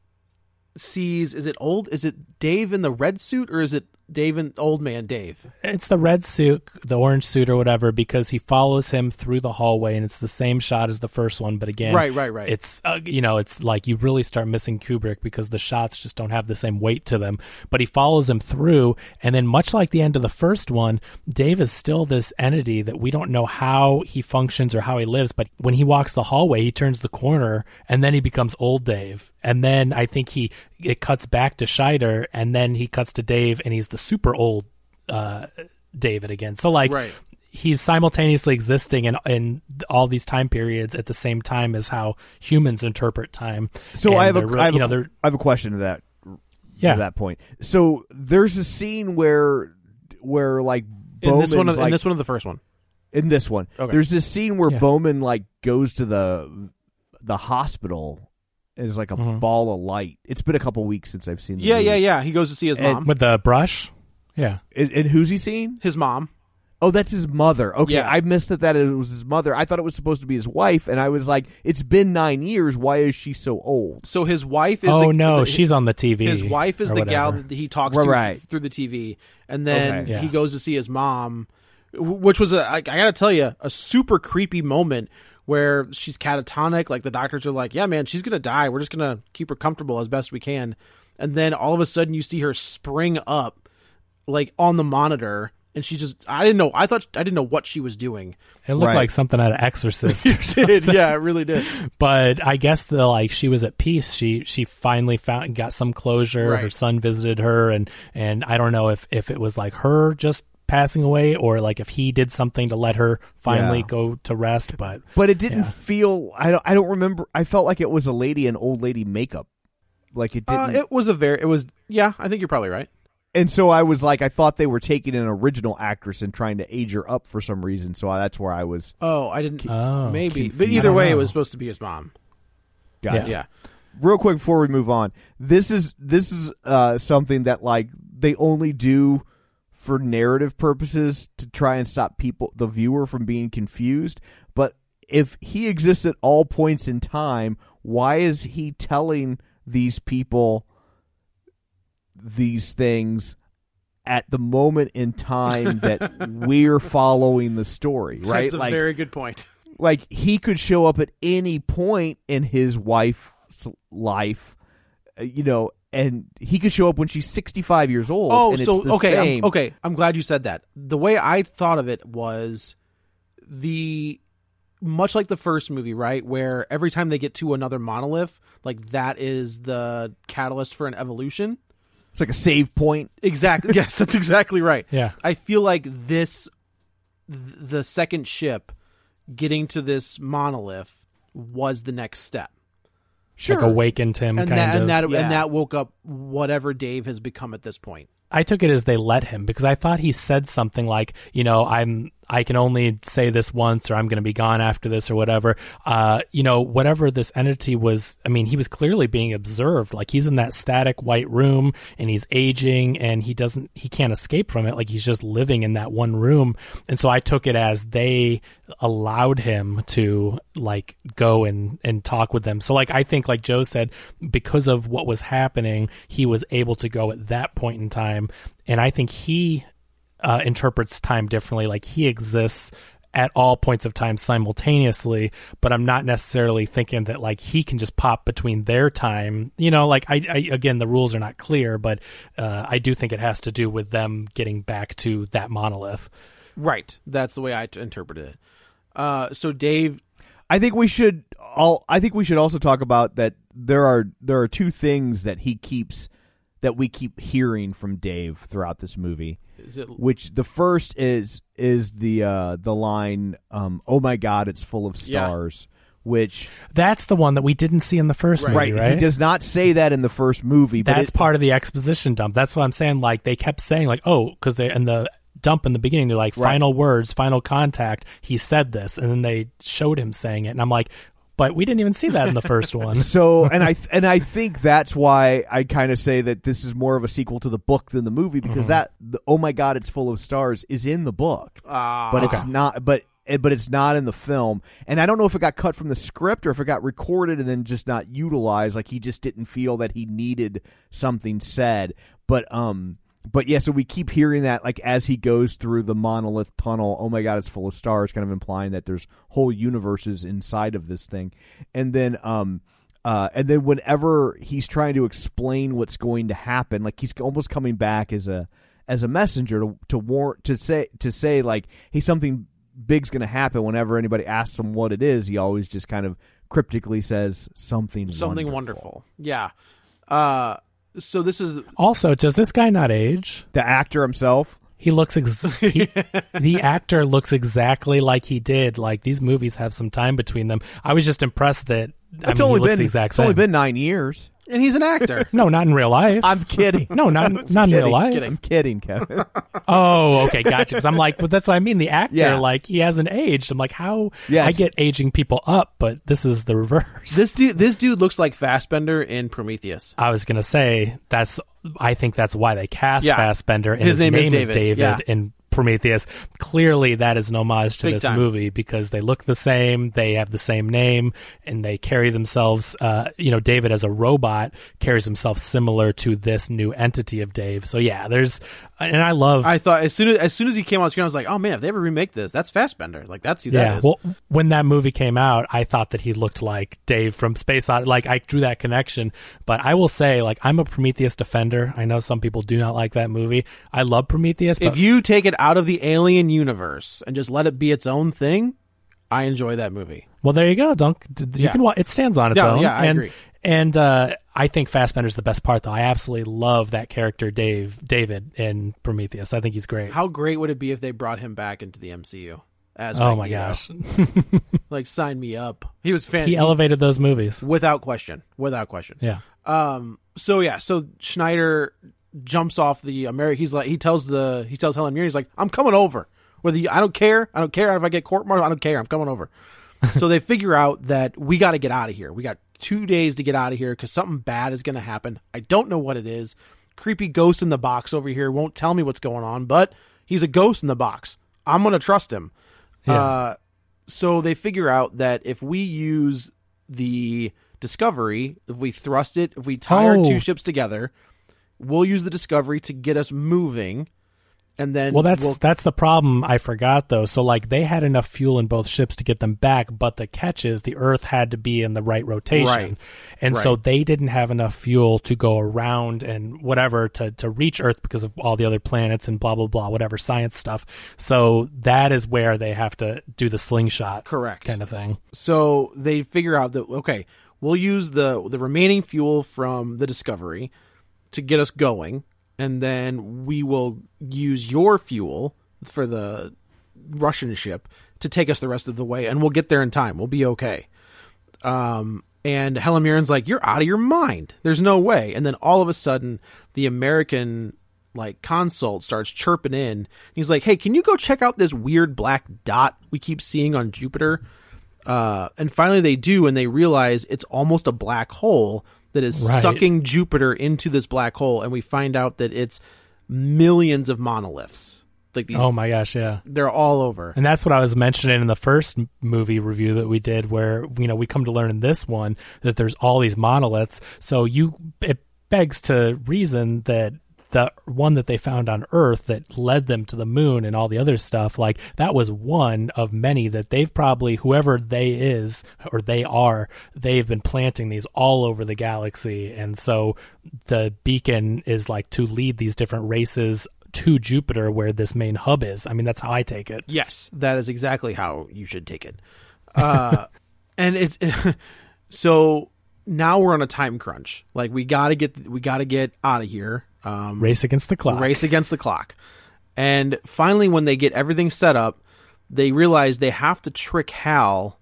[SPEAKER 10] sees, is it old? Is it Dave in the red suit or is it Dave and old man Dave?
[SPEAKER 9] It's the red suit, the orange suit or whatever, because he follows him through the hallway and it's the same shot as the first one. But again,
[SPEAKER 10] Right, right, right.
[SPEAKER 9] It's, uh, you know, it's like you really start missing Kubrick because the shots just don't have the same weight to them. But he follows him through. And then much like the end of the first one, Dave is still this entity that we don't know how he functions or how he lives. But when he walks the hallway, he turns the corner and then he becomes old Dave. And then I think he, it cuts back to Scheider and then he cuts to Dave and he's the super old uh, David again. So like
[SPEAKER 10] Right.
[SPEAKER 9] he's simultaneously existing in, in all these time periods at the same time as how humans interpret time.
[SPEAKER 8] So
[SPEAKER 9] And
[SPEAKER 8] I have a,
[SPEAKER 9] they're really-
[SPEAKER 8] I have
[SPEAKER 9] you know,
[SPEAKER 8] a,
[SPEAKER 9] they're,
[SPEAKER 8] I have a question to that.
[SPEAKER 9] Yeah.
[SPEAKER 8] To that point. So there's a scene where where like
[SPEAKER 10] In this one,
[SPEAKER 8] Bowman's
[SPEAKER 10] in
[SPEAKER 8] like,
[SPEAKER 10] this one of the first one.
[SPEAKER 8] in this one,
[SPEAKER 10] Okay.
[SPEAKER 8] there's this scene where
[SPEAKER 9] Yeah.
[SPEAKER 8] Bowman like goes to the the hospital. And it's like a
[SPEAKER 9] Mhm.
[SPEAKER 8] ball of light. It's been a couple weeks since I've seen the
[SPEAKER 10] Yeah,
[SPEAKER 8] movie.
[SPEAKER 10] yeah, yeah. He goes to see his
[SPEAKER 8] And-
[SPEAKER 10] mom.
[SPEAKER 9] with the brush. Yeah.
[SPEAKER 8] And, and who's he seeing?
[SPEAKER 10] His mom.
[SPEAKER 8] Oh, that's his mother. Okay,
[SPEAKER 10] Yeah.
[SPEAKER 8] I missed that that it was his mother. I thought it was supposed to be his wife, and I was like, it's been nine years. Why is she so old?
[SPEAKER 10] So his wife is
[SPEAKER 9] Oh
[SPEAKER 10] the,
[SPEAKER 9] no,
[SPEAKER 10] the-
[SPEAKER 9] she's on the T V.
[SPEAKER 10] His wife is
[SPEAKER 9] or
[SPEAKER 10] the gal
[SPEAKER 9] whatever.
[SPEAKER 10] that he talks
[SPEAKER 8] Right,
[SPEAKER 10] to
[SPEAKER 8] right.
[SPEAKER 10] through the T V, and then
[SPEAKER 8] Okay.
[SPEAKER 9] Yeah.
[SPEAKER 10] he goes to see his mom, wh- which was a I, I gotta tell you a super creepy moment where she's catatonic. Like the doctors are like, "Yeah, man, she's gonna die. We're just gonna keep her comfortable as best we can." And then all of a sudden, you see her spring up, like on the monitor, and she just I didn't know. I thought I didn't know what she was doing.
[SPEAKER 9] It looked
[SPEAKER 8] Right.
[SPEAKER 9] like something out of Exorcist. or
[SPEAKER 10] Did
[SPEAKER 9] something.
[SPEAKER 10] yeah, it really did.
[SPEAKER 9] But I guess the like she was at peace. She she finally found got some closure. Her
[SPEAKER 10] Right.
[SPEAKER 9] son visited her, and and I don't know if if it was like her just passing away or like if he did something to let her finally
[SPEAKER 8] Yeah.
[SPEAKER 9] go to rest. But
[SPEAKER 8] But it didn't
[SPEAKER 9] Yeah.
[SPEAKER 8] feel. I don't. I don't remember. I felt like it was a lady in old lady makeup. Like it
[SPEAKER 10] Uh,
[SPEAKER 8] didn't.
[SPEAKER 10] it was a very. It was yeah. I think you're probably right.
[SPEAKER 8] and so I was like, I thought they were taking an original actress and trying to age her up for some reason. So I, that's where I was.
[SPEAKER 10] Oh, I didn't.
[SPEAKER 9] Oh,
[SPEAKER 10] maybe, but
[SPEAKER 8] confused.
[SPEAKER 10] either
[SPEAKER 9] I
[SPEAKER 10] way,
[SPEAKER 9] don't
[SPEAKER 10] it was
[SPEAKER 9] know.
[SPEAKER 10] supposed to be his mom.
[SPEAKER 8] Gotcha.
[SPEAKER 10] Yeah.
[SPEAKER 8] Real quick before we move on, this is this is uh, something that like they only do for narrative purposes to try and stop people, the viewer, from being confused. But if he exists at all points in time, why is he telling these people these things at the moment in time that we're following the story? Right?
[SPEAKER 10] That's a
[SPEAKER 8] like,
[SPEAKER 10] very good point.
[SPEAKER 8] like he could show up at any point in his wife's life, uh, you know, and he could show up when she's sixty-five years old.
[SPEAKER 10] Oh,
[SPEAKER 8] and
[SPEAKER 10] so
[SPEAKER 8] it's the
[SPEAKER 10] okay,
[SPEAKER 8] same.
[SPEAKER 10] I'm, okay. I'm glad you said that. The way I thought of it was the much like the first movie, right? Where every time they get to another monolith, like that is the catalyst for an evolution.
[SPEAKER 8] It's like a save point.
[SPEAKER 10] Exactly. Yes, that's exactly right.
[SPEAKER 9] Yeah.
[SPEAKER 10] I feel like this, th- the second ship getting to this monolith was the next step.
[SPEAKER 8] Sure.
[SPEAKER 9] like awakened him
[SPEAKER 10] and
[SPEAKER 9] kind
[SPEAKER 10] that
[SPEAKER 9] of.
[SPEAKER 10] and that
[SPEAKER 8] yeah.
[SPEAKER 10] and that woke up whatever Dave has become at this point.
[SPEAKER 9] I took it as they let him, because I thought he said something like, you know, I'm I can only say this once, or I'm going to be gone after this, or whatever. Uh, you know, whatever this entity was, I mean, he was clearly being observed. Like, he's in that static white room, and he's aging, and he doesn't, he can't escape from it. Like, he's just living in that one room. And so I took it as they allowed him to, like, go and, and talk with them. So, like, I think, like Joe said, because of what was happening, he was able to go at that point in time. And I think he uh, interprets time differently. Like, he exists at all points of time simultaneously, but I'm not necessarily thinking that, like, he can just pop between their time. You know, like, I, I again, the rules are not clear, but uh, I do think it has to do with them getting back to that monolith.
[SPEAKER 10] Right. That's the way I t- interpreted it. Uh, so Dave,
[SPEAKER 8] I think we should all. I think we should also talk about that. There are there are two things that he keeps that we keep hearing from Dave throughout this movie.
[SPEAKER 10] Is it,
[SPEAKER 8] which the first is is the uh, the line, um, "Oh my God, it's full of stars." Yeah. Which
[SPEAKER 9] that's the one that we didn't see in the first
[SPEAKER 8] right.
[SPEAKER 9] movie, right?
[SPEAKER 8] He does not say that in the first movie.
[SPEAKER 9] That's
[SPEAKER 8] but it,
[SPEAKER 9] part of the exposition dump. That's what I'm saying. Like, they kept saying, like, oh, because they in the dump in the beginning, they're like,
[SPEAKER 8] right.
[SPEAKER 9] final words, final contact. He said this, and then they showed him saying it, and I'm like, but we didn't even see that in the first one.
[SPEAKER 8] So, and I and I think that's why I kind of say that this is more of a sequel to the book than the movie, because mm-hmm. that the, oh my God, it's full of stars is in the book,
[SPEAKER 10] uh,
[SPEAKER 8] but
[SPEAKER 10] okay.
[SPEAKER 8] it's not. But but it's not in the film, and I don't know if it got cut from the script or if it got recorded and then just not utilized. Like, he just didn't feel that he needed something said. But um. But yeah, so we keep hearing that, like, as he goes through the monolith tunnel, oh my God, it's full of stars, kind of implying that there's whole universes inside of this thing. And then, um, uh, and then whenever he's trying to explain what's going to happen, like, he's almost coming back as a as a messenger to to warn to say to say like, hey, something big's going to happen. Whenever anybody asks him what it is, he always just kind of cryptically says something
[SPEAKER 10] something
[SPEAKER 8] wonderful.
[SPEAKER 10] wonderful. Yeah. Uh. So this is
[SPEAKER 9] also, does this guy not age?
[SPEAKER 8] The actor himself?
[SPEAKER 9] He looks ex- he, the actor looks exactly like he did. Like, these movies have some time between them. I was just impressed that I
[SPEAKER 8] it's
[SPEAKER 9] mean,
[SPEAKER 8] only
[SPEAKER 9] he looks
[SPEAKER 8] been,
[SPEAKER 9] the exact
[SPEAKER 8] it's
[SPEAKER 9] same.
[SPEAKER 8] only been nine years.
[SPEAKER 10] And he's an actor.
[SPEAKER 9] No, not in real life.
[SPEAKER 8] I'm kidding.
[SPEAKER 9] No, not not in
[SPEAKER 8] kidding,
[SPEAKER 9] real life.
[SPEAKER 8] Kidding. I'm kidding, Kevin.
[SPEAKER 9] Oh, okay, gotcha. Because I'm like, but that's what I mean. The actor,
[SPEAKER 8] yeah.
[SPEAKER 9] like, he hasn't aged. I'm like, how?
[SPEAKER 8] Yes.
[SPEAKER 9] I get aging people up, but this is the reverse.
[SPEAKER 10] This dude, this dude looks like Fassbender in Prometheus.
[SPEAKER 9] I was gonna say that's. I think that's why they cast
[SPEAKER 10] yeah.
[SPEAKER 9] Fassbender, and
[SPEAKER 10] his,
[SPEAKER 9] his
[SPEAKER 10] name,
[SPEAKER 9] name
[SPEAKER 10] is David,
[SPEAKER 9] is David
[SPEAKER 10] yeah.
[SPEAKER 9] in Prometheus. Clearly, that is an homage to
[SPEAKER 10] Big
[SPEAKER 9] this
[SPEAKER 10] time.
[SPEAKER 9] movie, because they look the same, they have the same name, and they carry themselves. Uh, you know, David as a robot carries himself similar to this new entity of Dave. So yeah, there's, and I love.
[SPEAKER 10] I thought as soon as as soon as he came on screen, I was like, oh man, if they ever remake this, that's Fassbender. Like, that's who
[SPEAKER 9] yeah,
[SPEAKER 10] that is.
[SPEAKER 9] Well, when that movie came out, I thought that he looked like Dave from Space Odyssey. Like, I drew that connection. But I will say, like, I'm a Prometheus defender. I know some people do not like that movie. I love Prometheus. But
[SPEAKER 10] if you take it out of the Alien universe and just let it be its own thing, I enjoy that movie.
[SPEAKER 9] Well, there you go. Don't you
[SPEAKER 10] yeah.
[SPEAKER 9] can? It stands on its
[SPEAKER 10] yeah,
[SPEAKER 9] own.
[SPEAKER 10] Yeah, I
[SPEAKER 9] and,
[SPEAKER 10] agree.
[SPEAKER 9] And uh, I think Fassbender's the best part, though. I absolutely love that character, Dave, David, in Prometheus. I think he's great.
[SPEAKER 10] How great would it be if they brought him back into the M C U as
[SPEAKER 9] oh
[SPEAKER 10] Magneto?
[SPEAKER 9] my gosh,
[SPEAKER 10] like, sign me up. He was fan.
[SPEAKER 9] He elevated those movies
[SPEAKER 10] without question. Without question.
[SPEAKER 9] Yeah.
[SPEAKER 10] Um. So yeah. So Schneider jumps off the American. He's like, he tells the he tells Helen Mirren, he's like, I'm coming over. Whether you, I don't care. I don't care if I get court martial. I don't care. I'm coming over. So they figure out that we got to get out of here. We got two days to get out of here because something bad is going to happen. I don't know what it is. Creepy ghost in the box over here won't tell me what's going on, but he's a ghost in the box. I'm going to trust him.
[SPEAKER 9] Yeah.
[SPEAKER 10] Uh, so they figure out that if we use the Discovery, if we thrust it, if we tie
[SPEAKER 9] oh.
[SPEAKER 10] our two ships together, we'll use the Discovery to get us moving. And then
[SPEAKER 9] well, that's
[SPEAKER 10] we'll,
[SPEAKER 9] that's the problem. I forgot though. So like they had enough fuel in both ships to get them back, but the catch is the Earth had to be in the right rotation,
[SPEAKER 10] right.
[SPEAKER 9] and
[SPEAKER 10] right.
[SPEAKER 9] so they didn't have enough fuel to go around and whatever to to reach Earth because of all the other planets and blah blah blah, whatever science stuff. So that is where they have to do the slingshot,
[SPEAKER 10] correct,
[SPEAKER 9] kind of thing.
[SPEAKER 10] So they figure out that okay, we'll use the the remaining fuel from the Discovery to get us going. And then we will use your fuel for the Russian ship to take us the rest of the way, and we'll get there in time. We'll be okay. Um, And Helen Mirren's like, you're out of your mind. There's no way. And then all of a sudden, the American like consult starts chirping in. He's like, hey, can you go check out this weird black dot we keep seeing on Jupiter? Uh, and finally they do, and they realize it's almost a black hole that is
[SPEAKER 9] Right.
[SPEAKER 10] sucking Jupiter into this black hole. And we find out that it's millions of monoliths. Like these,
[SPEAKER 9] Oh my gosh, yeah.
[SPEAKER 10] they're all over.
[SPEAKER 9] And that's what I was mentioning in the first m- movie review that we did, where, you know, we come to learn in this one that there's all these monoliths. So you, it begs to reason that the one that they found on Earth that led them to the moon and all the other stuff, like that was one of many that they've probably, whoever they is or they are, they've been planting these all over the galaxy. And so the beacon is like to lead these different races to Jupiter, where this main hub is. I mean, that's how I take it.
[SPEAKER 10] Yes, that is exactly how you should take it. Uh, and it's so now we're on a time crunch. Like we gotta get we gotta get out of here. Um,
[SPEAKER 9] Race against the clock.
[SPEAKER 10] Race against the clock. And finally, when they get everything set up, they realize they have to trick Hal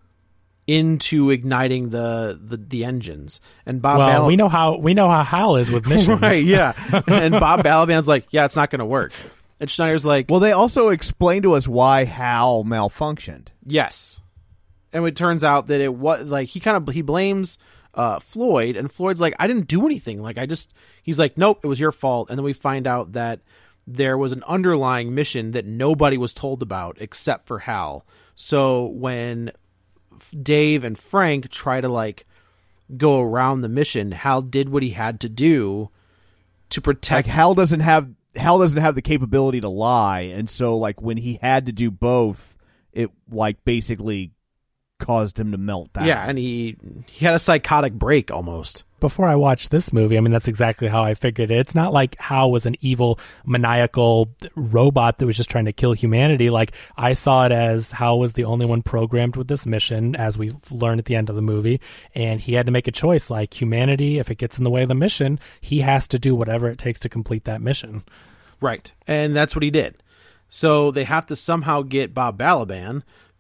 [SPEAKER 10] into igniting the the, the engines. And Bob,
[SPEAKER 9] well,
[SPEAKER 10] Bal-
[SPEAKER 9] we know how we know how Hal is with missions,
[SPEAKER 10] right? Yeah. And Bob Balaban's like, yeah, it's not going to work. And Schneider's like,
[SPEAKER 8] well, they also explained to us why Hal malfunctioned.
[SPEAKER 10] yes. And it turns out that it was like he kind of he blames uh, Floyd, and Floyd's like, I didn't do anything. Like I just he's like, nope, it was your fault. And then we find out that there was an underlying mission that nobody was told about except for Hal. So when Dave and Frank try to like go around the mission, Hal did what he had to do to protect.
[SPEAKER 8] Like Hal doesn't have Hal doesn't have the capability to lie, and so like when he had to do both, it like basically caused him to melt down.
[SPEAKER 10] Yeah, and he he had a psychotic break almost.
[SPEAKER 9] Before I watched this movie, I mean, that's exactly how I figured it. It's not like Hal was an evil, maniacal robot that was just trying to kill humanity. Like, I saw it as Hal was the only one programmed with this mission, as we learn at the end of the movie, and he had to make a choice. Like, humanity, if it gets in the way of the mission, he has to do whatever it takes to complete that mission.
[SPEAKER 10] Right, and that's what he did. So they have to somehow get Bob Balaban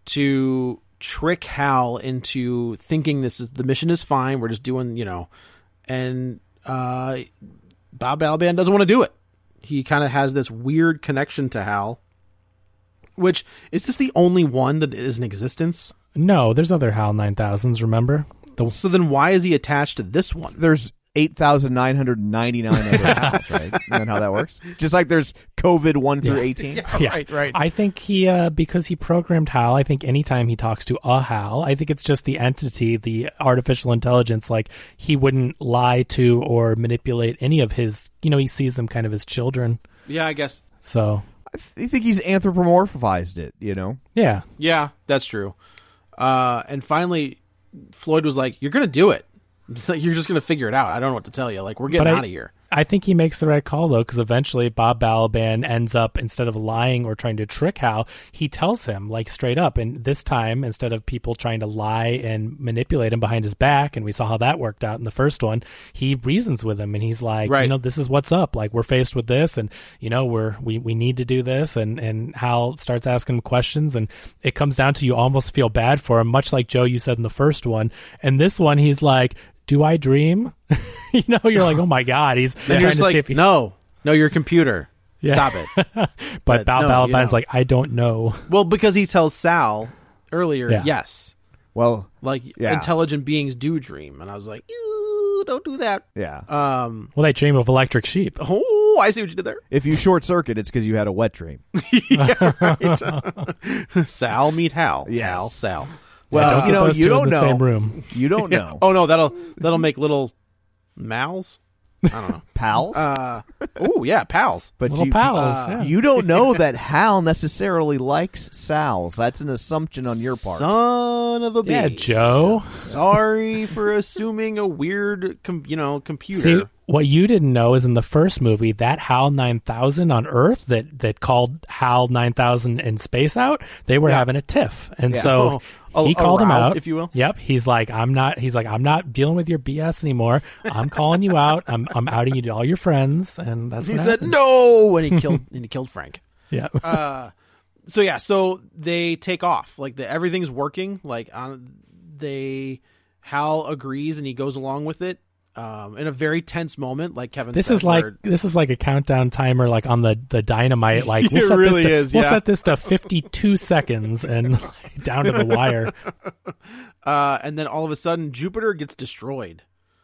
[SPEAKER 10] to trick Hal into thinking this is the mission is fine. We're just doing, you know, and uh, Bob Balaban doesn't want to do it. He kind of has this weird connection to Hal, which is this the only one that is in existence?
[SPEAKER 9] No, there's other Hal nine thousands, remember? The-
[SPEAKER 10] so then why is he attached to this one?
[SPEAKER 8] There's eight thousand nine hundred ninety-nine other Hals, right? Isn't that how that works? Just like there's COVID one through eighteen?
[SPEAKER 10] Yeah,
[SPEAKER 9] Yeah.
[SPEAKER 10] right, right.
[SPEAKER 9] I think he, uh, because he programmed Hal, I think anytime he talks to a Hal, I think it's just the entity, the artificial intelligence, like he wouldn't lie to or manipulate any of his, you know, he sees them kind of as children.
[SPEAKER 10] Yeah, I guess.
[SPEAKER 9] So,
[SPEAKER 8] I th- think he's anthropomorphized it, you know?
[SPEAKER 9] yeah.
[SPEAKER 10] Yeah, that's true. Uh, and finally, Floyd was like, you're going to do it. It's like, you're just going to figure it out. I don't know what to tell you. Like, we're getting
[SPEAKER 9] But I-
[SPEAKER 10] out of here.
[SPEAKER 9] I think he makes the right call, though, because eventually Bob Balaban ends up, instead of lying or trying to trick Hal, he tells him, like, straight up. And this time, instead of people trying to lie and manipulate him behind his back, and we saw how that worked out in the first one, he reasons with him, and he's like,
[SPEAKER 10] Right.
[SPEAKER 9] you know, this is what's up. Like, we're faced with this, and, you know, we're, we, we need to do this. And, and Hal starts asking him questions, and it comes down to you almost feel bad for him, much like Joe, you said in the first one. And this one, he's like, do I dream? You know, you're like, oh my God. He's
[SPEAKER 10] And
[SPEAKER 9] trying
[SPEAKER 10] you're
[SPEAKER 9] to
[SPEAKER 10] just like,
[SPEAKER 9] see if he...
[SPEAKER 10] no, no, your computer.
[SPEAKER 9] Yeah.
[SPEAKER 10] Stop it.
[SPEAKER 9] but
[SPEAKER 10] But
[SPEAKER 9] Bob
[SPEAKER 10] no,
[SPEAKER 9] Balaban's
[SPEAKER 10] you know.
[SPEAKER 9] like, I don't know.
[SPEAKER 10] Well, because he tells Sal earlier,
[SPEAKER 9] Yeah.
[SPEAKER 10] yes.
[SPEAKER 8] Well,
[SPEAKER 10] Like,
[SPEAKER 8] yeah.
[SPEAKER 10] intelligent beings do dream. And I was like, ew, don't do that.
[SPEAKER 8] Yeah.
[SPEAKER 10] Um.
[SPEAKER 9] Well, they dream of electric sheep.
[SPEAKER 10] Oh, I see what you did there.
[SPEAKER 8] If you short circuit, it's because you had a wet dream.
[SPEAKER 10] Yeah, right. Sal meet Hal.
[SPEAKER 8] Yes.
[SPEAKER 10] Hal, Sal.
[SPEAKER 8] Well,
[SPEAKER 9] don't
[SPEAKER 8] you
[SPEAKER 9] put
[SPEAKER 8] know,
[SPEAKER 9] those
[SPEAKER 8] you
[SPEAKER 9] two in
[SPEAKER 8] don't
[SPEAKER 9] the
[SPEAKER 8] know.
[SPEAKER 9] same room.
[SPEAKER 8] You don't know.
[SPEAKER 10] Oh, no, that'll that'll make little mals. I don't know.
[SPEAKER 8] Pals?
[SPEAKER 10] Uh, oh, yeah, pals.
[SPEAKER 8] But
[SPEAKER 9] Little
[SPEAKER 8] you,
[SPEAKER 9] pals,
[SPEAKER 8] uh,
[SPEAKER 9] yeah.
[SPEAKER 8] you don't know that Hal necessarily likes Sal's. That's an assumption on your part.
[SPEAKER 10] Son of a bitch.
[SPEAKER 9] Yeah, Joe.
[SPEAKER 10] Sorry for assuming a weird, com- you know, computer.
[SPEAKER 9] See, what you didn't know is in the first movie, that HAL nine thousand on Earth that, that called HAL nine thousand in Space Out, they were
[SPEAKER 10] Yeah.
[SPEAKER 9] having a tiff. And
[SPEAKER 10] Yeah.
[SPEAKER 9] so
[SPEAKER 10] Oh,
[SPEAKER 9] he
[SPEAKER 10] a- a
[SPEAKER 9] called him
[SPEAKER 10] row,
[SPEAKER 9] out,
[SPEAKER 10] if you will.
[SPEAKER 9] Yep. He's like, I'm not, he's like, I'm not dealing with your B S anymore. I'm calling you out. I'm, I'm outing you to all your friends. And that's
[SPEAKER 10] he
[SPEAKER 9] what
[SPEAKER 10] said
[SPEAKER 9] happened.
[SPEAKER 10] no, and he killed and he killed Frank.
[SPEAKER 9] Yeah.
[SPEAKER 10] Uh, so yeah, so they take off. Like the everything's working. Like on, they Hal agrees and he goes along with it. Um, in a very tense moment, like Kevin
[SPEAKER 9] this
[SPEAKER 10] said.
[SPEAKER 9] This is like
[SPEAKER 10] where,
[SPEAKER 9] this is like a countdown timer, like on the, the dynamite. Like we'll
[SPEAKER 10] it
[SPEAKER 9] set
[SPEAKER 10] really
[SPEAKER 9] this to,
[SPEAKER 10] is.
[SPEAKER 9] We'll
[SPEAKER 10] yeah.
[SPEAKER 9] set this to fifty-two seconds and down to the wire.
[SPEAKER 10] Uh, and then all of a sudden, Jupiter gets destroyed.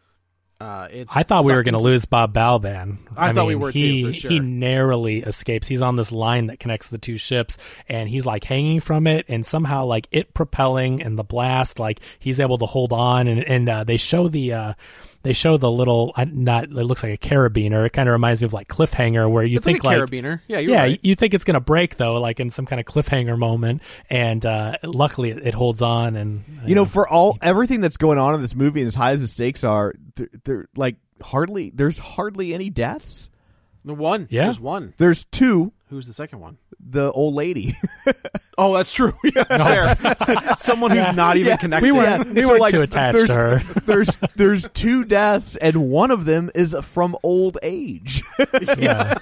[SPEAKER 10] Uh, it's
[SPEAKER 9] I thought we were going to lose Bob Balaban.
[SPEAKER 10] I, I thought
[SPEAKER 9] mean,
[SPEAKER 10] we were
[SPEAKER 9] he,
[SPEAKER 10] too. For sure.
[SPEAKER 9] He narrowly escapes. He's on this line that connects the two ships, and he's like hanging from it, and somehow like it propelling and the blast, like he's able to hold on. And and uh, they show the. Uh, They show the little, not. It looks like a carabiner. It kind of reminds me of like Cliffhanger, where you
[SPEAKER 10] it's
[SPEAKER 9] think
[SPEAKER 10] like a
[SPEAKER 9] like
[SPEAKER 10] carabiner. Yeah, you're
[SPEAKER 9] yeah,
[SPEAKER 10] right.
[SPEAKER 9] you think it's gonna break though, like in some kind of cliffhanger moment, and uh, luckily it, it holds on. And
[SPEAKER 8] you, you know, know, for all everything that's going on in this movie, and as high as the stakes are, they're, they're like hardly. There's hardly any deaths.
[SPEAKER 10] The one,
[SPEAKER 9] yeah,
[SPEAKER 10] there's one.
[SPEAKER 8] There's two.
[SPEAKER 10] Who's the second one?
[SPEAKER 8] The old lady.
[SPEAKER 10] Oh, that's true. Yeah, that's there. Someone who's
[SPEAKER 9] yeah.
[SPEAKER 10] not even
[SPEAKER 8] yeah.
[SPEAKER 10] connected.
[SPEAKER 9] We weren't,
[SPEAKER 8] yeah.
[SPEAKER 9] we
[SPEAKER 8] so
[SPEAKER 9] weren't
[SPEAKER 8] like,
[SPEAKER 9] too attached to her.
[SPEAKER 8] there's there's two deaths, and one of them is from old age.
[SPEAKER 9] Yeah.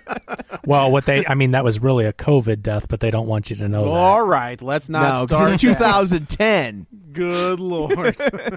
[SPEAKER 9] Well, what they, I mean, that was really a COVID death, but they don't want you to know
[SPEAKER 10] All
[SPEAKER 9] that.
[SPEAKER 10] right, let's not
[SPEAKER 8] no,
[SPEAKER 10] start.
[SPEAKER 8] It's twenty ten.
[SPEAKER 10] Good Lord.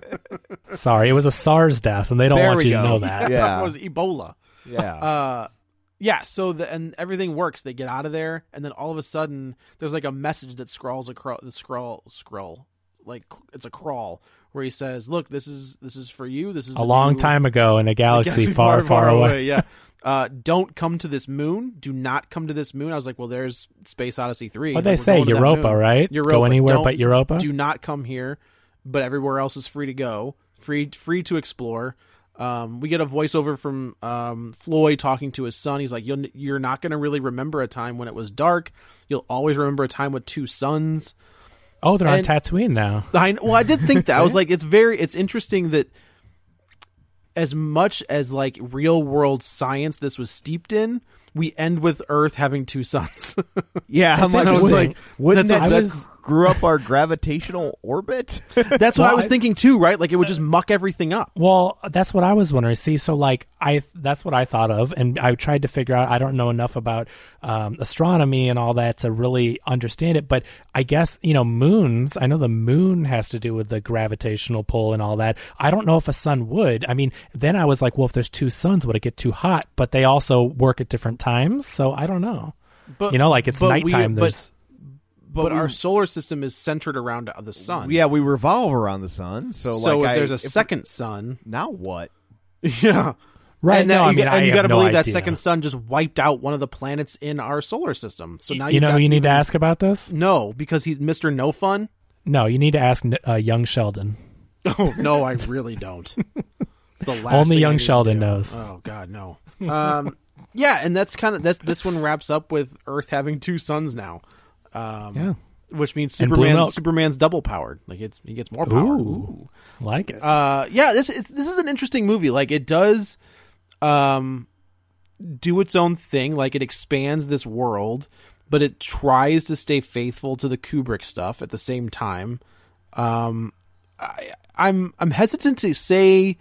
[SPEAKER 9] Sorry, it was a SARS death, and they don't
[SPEAKER 8] there
[SPEAKER 9] want you
[SPEAKER 8] go.
[SPEAKER 9] to know that.
[SPEAKER 8] Yeah.
[SPEAKER 10] That was Ebola.
[SPEAKER 8] Yeah.
[SPEAKER 10] Uh, yeah, so the, and everything works. They get out of there, and then all of a sudden, there's like a message that scrawls across the scroll, scroll, like it's a crawl where he says, "Look, this is this is for you. This is
[SPEAKER 9] A
[SPEAKER 10] the
[SPEAKER 9] long
[SPEAKER 10] new,
[SPEAKER 9] time ago in a galaxy,
[SPEAKER 10] galaxy
[SPEAKER 9] far, far, away.
[SPEAKER 10] away." Yeah, uh, don't come to this moon. Do not come to this moon. I was like, well, there's Space Odyssey three.
[SPEAKER 9] What
[SPEAKER 10] Like,
[SPEAKER 9] they
[SPEAKER 10] we're
[SPEAKER 9] say,
[SPEAKER 10] going to that
[SPEAKER 9] Europa,
[SPEAKER 10] moon.
[SPEAKER 9] right?
[SPEAKER 10] Europa.
[SPEAKER 9] Go anywhere
[SPEAKER 10] Don't-
[SPEAKER 9] but Europa.
[SPEAKER 10] Do not come here, but everywhere else is free to go, free free to explore. Um, we get a voiceover from um, Floyd talking to his son. He's like, You'll, you're not going to really remember a time when it was dark. You'll always remember a time with two suns.
[SPEAKER 9] Oh, they're
[SPEAKER 10] and
[SPEAKER 9] on Tatooine now.
[SPEAKER 10] I, well, I did think that. I was like, it's very, it's interesting that as much as like real world science this was steeped in, we end with Earth having two suns.
[SPEAKER 8] Yeah, I'm like, I was
[SPEAKER 9] interesting.
[SPEAKER 8] like, wouldn't
[SPEAKER 10] That's-
[SPEAKER 8] that
[SPEAKER 9] I
[SPEAKER 8] that
[SPEAKER 9] was-
[SPEAKER 8] screw up our gravitational orbit?
[SPEAKER 10] That's
[SPEAKER 9] Well,
[SPEAKER 10] what I was
[SPEAKER 9] I-
[SPEAKER 10] thinking too, right? Like it would just muck everything up.
[SPEAKER 9] Well, that's what I was wondering. See, so like I, that's what I thought of, and I tried to figure out. I don't know enough about um, astronomy and all that to really understand it, but I guess you know moons. I know the moon has to do with the gravitational pull and all that. I don't know if a sun would. I mean, then I was like, well, if there's two suns, would it get too hot? But they also work at different times, so I don't know.
[SPEAKER 10] But
[SPEAKER 9] You know, like it's
[SPEAKER 10] but we-
[SPEAKER 9] nighttime.
[SPEAKER 10] but-
[SPEAKER 9] There's
[SPEAKER 10] But,
[SPEAKER 8] we-
[SPEAKER 10] our solar system is centered around the sun.
[SPEAKER 8] Yeah, we revolve around the sun. So,
[SPEAKER 10] So
[SPEAKER 8] like
[SPEAKER 10] if
[SPEAKER 8] I,
[SPEAKER 10] there's a
[SPEAKER 8] if-
[SPEAKER 10] second sun,
[SPEAKER 8] now what?
[SPEAKER 10] yeah,
[SPEAKER 9] right.
[SPEAKER 10] And,
[SPEAKER 9] no,
[SPEAKER 10] that,
[SPEAKER 9] I
[SPEAKER 10] you,
[SPEAKER 9] mean,
[SPEAKER 10] got-
[SPEAKER 9] I
[SPEAKER 10] and you
[SPEAKER 9] have
[SPEAKER 10] got to
[SPEAKER 9] no
[SPEAKER 10] believe that
[SPEAKER 9] idea.
[SPEAKER 10] second sun just wiped out one of the planets in our solar system. So now
[SPEAKER 9] you know
[SPEAKER 10] got
[SPEAKER 9] who you need to
[SPEAKER 10] even-
[SPEAKER 9] ask about this?
[SPEAKER 10] No, because he's Mister No Fun.
[SPEAKER 9] No, you need to ask uh, young Sheldon.
[SPEAKER 10] Oh no, I really don't. It's the last
[SPEAKER 9] Only
[SPEAKER 10] thing I
[SPEAKER 9] young
[SPEAKER 10] need to
[SPEAKER 9] Sheldon
[SPEAKER 10] do.
[SPEAKER 9] knows.
[SPEAKER 10] Oh God, no. Um, yeah, and that's kind of that's this one wraps up with Earth having two suns now. Um,
[SPEAKER 9] Yeah.
[SPEAKER 10] which means
[SPEAKER 9] And blue
[SPEAKER 10] Superman
[SPEAKER 9] milk.
[SPEAKER 10] Superman's double powered. Like it's he gets more power.
[SPEAKER 9] Ooh, like it.
[SPEAKER 10] Uh, yeah, this is, this is an interesting movie. Like it does, um, do its own thing. Like it expands this world, but it tries to stay faithful to the Kubrick stuff at the same time. Um, I, I'm I'm hesitant to say.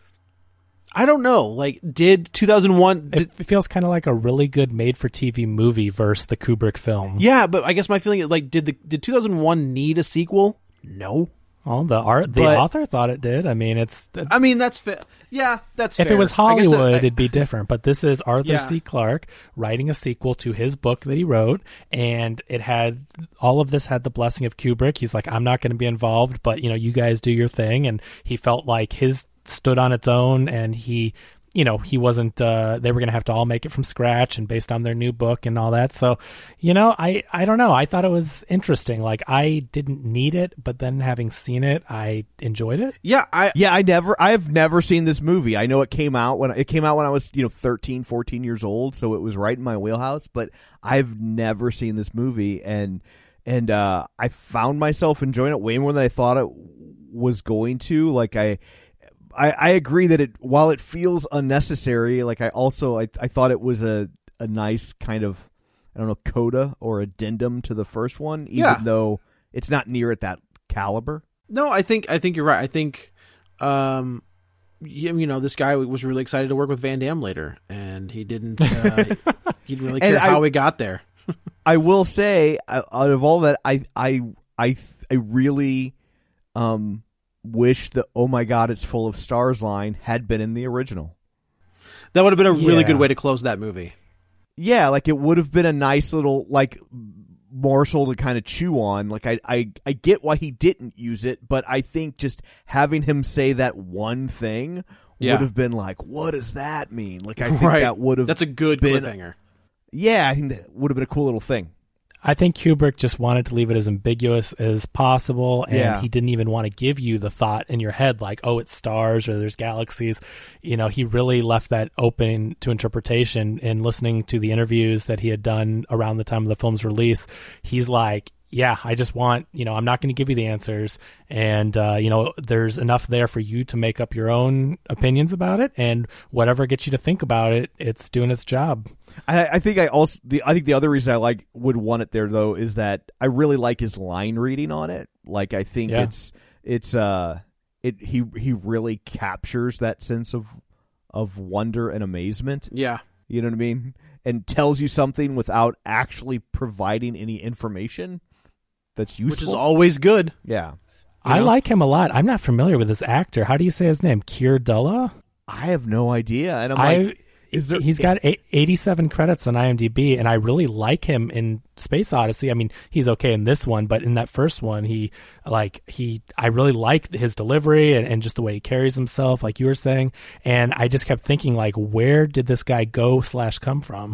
[SPEAKER 10] I don't know. Like, did two thousand one? Did,
[SPEAKER 9] It feels kind of like a really good made-for-T V movie versus the Kubrick film.
[SPEAKER 10] yeah, but I guess my feeling is like, did the did two thousand one need a sequel? No.
[SPEAKER 9] Well, the art, the
[SPEAKER 10] But-
[SPEAKER 9] author thought it did. I mean, it's
[SPEAKER 10] I mean, that's fair. Yeah, that's
[SPEAKER 9] if
[SPEAKER 10] fair.
[SPEAKER 9] it was
[SPEAKER 10] I guess
[SPEAKER 9] Hollywood,
[SPEAKER 10] I-
[SPEAKER 9] it'd be different. But this is Arthur
[SPEAKER 10] Yeah.
[SPEAKER 9] C. Clarke writing a sequel to his book that he wrote, and it had all of this had the blessing of Kubrick. He's like, I'm not going to be involved, but you know, you guys do your thing, and he felt like his stood on its own, and he. You know, he wasn't, uh, they were going to have to all make it from scratch and based on their new book and all that. So, you know, I, I don't know. I thought it was interesting. Like, I didn't need it, but then having seen it, I enjoyed it.
[SPEAKER 10] Yeah, I
[SPEAKER 8] Yeah, I never, I have never seen this movie. I know it came out when it came out when I was, you know, thirteen, fourteen years old, so it was right in my wheelhouse. But I've never seen this movie, and and uh, I found myself enjoying it way more than I thought it was going to. Like I. I, I agree that it while it feels unnecessary, like I also I, I thought it was a, a nice kind of I don't know coda or addendum to the first one, even
[SPEAKER 10] Yeah.
[SPEAKER 8] though it's not near at that caliber.
[SPEAKER 10] No, I think I think you're right. I think, um, you, you know, this guy was really excited to work with Van Damme later, and he didn't. Uh, he didn't really
[SPEAKER 8] And
[SPEAKER 10] care how
[SPEAKER 8] I-
[SPEAKER 10] he got there.
[SPEAKER 8] I will say, uh, out of all that, I I I I really um wish the "Oh my God, it's full of stars" line had been in the original.
[SPEAKER 10] That would have been a really
[SPEAKER 9] Yeah.
[SPEAKER 10] good way to close that movie.
[SPEAKER 8] Yeah, like it would have been a nice little like morsel to kind of chew on. Like I, I, I get why he didn't use it, but I think just having him say that one thing
[SPEAKER 10] Yeah.
[SPEAKER 8] would have been like, what does that mean? Like I think
[SPEAKER 10] Right.
[SPEAKER 8] that would have.
[SPEAKER 10] That's a good
[SPEAKER 8] been,
[SPEAKER 10] cliffhanger.
[SPEAKER 8] Yeah, I think that would have been a cool little thing.
[SPEAKER 9] I think Kubrick just wanted to leave it as ambiguous as possible, and
[SPEAKER 8] Yeah.
[SPEAKER 9] he didn't even want to give you the thought in your head like, oh, it's stars or there's galaxies. You know, he really left that open to interpretation. And listening to the interviews that he had done around the time of the film's release, he's like, yeah, I just want, you know, I'm not going to give you the answers. And, uh, you know, there's enough there for you to make up your own opinions about it. And whatever gets you to think about it, it's doing its job.
[SPEAKER 8] I, I think I also the I think the other reason I like would want it there though is that I really like his line reading on it. Like I think
[SPEAKER 9] Yeah.
[SPEAKER 8] it's it's uh it he he really captures that sense of of wonder and amazement.
[SPEAKER 10] Yeah.
[SPEAKER 8] You know what I mean? And tells you something without actually providing any information that's useful.
[SPEAKER 10] Which is always good.
[SPEAKER 8] Yeah.
[SPEAKER 9] I
[SPEAKER 8] know?
[SPEAKER 9] like him a lot. I'm not familiar with this actor. How do you say his name? Keir Dullea?
[SPEAKER 8] I have no idea. And I'm
[SPEAKER 9] I,
[SPEAKER 8] like is there,
[SPEAKER 9] he's got eight, eighty-seven credits on IMDb, and I really like him in Space Odyssey. I mean, he's okay in this one, but in that first one, he like he I really like his delivery and, and just the way he carries himself, like you were saying. And I just kept thinking, like, where did this guy go slash come from?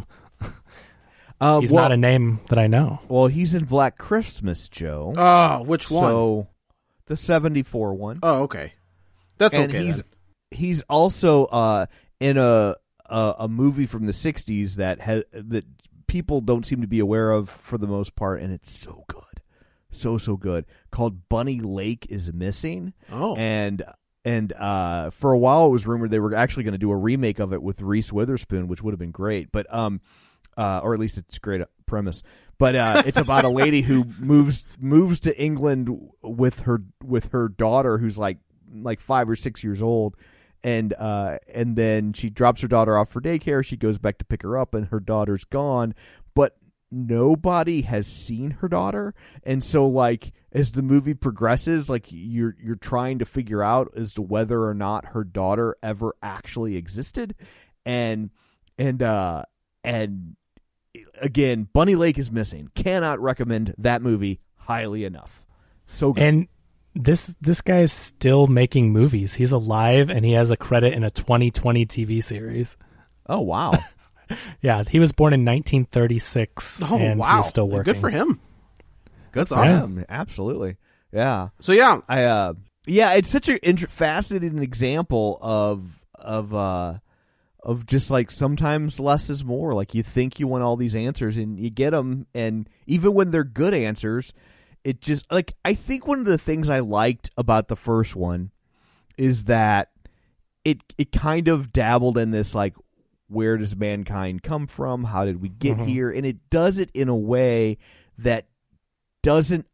[SPEAKER 8] uh,
[SPEAKER 9] he's
[SPEAKER 8] well,
[SPEAKER 9] not a name that I know.
[SPEAKER 8] Well, he's in Black Christmas, Joe.
[SPEAKER 10] Oh, which one?
[SPEAKER 8] So the seventy-four one.
[SPEAKER 10] Oh, okay. That's
[SPEAKER 8] and
[SPEAKER 10] okay.
[SPEAKER 8] He's
[SPEAKER 10] then.
[SPEAKER 8] he's also uh, in a, a a movie from the sixties that has that people don't seem to be aware of for the most part, and it's so good, so so good. Called Bunny Lake is Missing.
[SPEAKER 10] Oh,
[SPEAKER 8] and and uh, for a while it was rumored they were actually going to do a remake of it with Reese Witherspoon, which would have been great. But um, uh, or at least it's a great premise. But uh, it's about a lady who moves moves to England with her with her daughter, who's like like five or six years old, and uh, and then she drops her daughter off for daycare. She goes back to pick her up, and her daughter's gone. But nobody has seen her daughter, and so like as the movie progresses, like you're you're trying to figure out as to whether or not her daughter ever actually existed, and and uh, and. Again, Bunny Lake is Missing. Cannot recommend that movie highly enough. So good.
[SPEAKER 9] And this this guy is still making movies. He's alive, and he has a credit in a twenty twenty T V series.
[SPEAKER 8] Oh, wow.
[SPEAKER 9] Yeah, he was born in nineteen thirty-six,
[SPEAKER 10] oh
[SPEAKER 9] and
[SPEAKER 10] wow,
[SPEAKER 9] he's still working.
[SPEAKER 10] Good for him.
[SPEAKER 8] That's
[SPEAKER 10] That's
[SPEAKER 8] awesome. Absolutely. Yeah.
[SPEAKER 10] So yeah,
[SPEAKER 8] I uh yeah, it's such an inter- fascinating example of of uh of just like sometimes less is more. Like you think you want all these answers and you get them, and even when they're good answers, it just like I think one of the things I liked about the first one is that it it kind of dabbled in this like, where does mankind come from? How did we get
[SPEAKER 9] Mm-hmm.
[SPEAKER 8] here? And it does it in a way that doesn't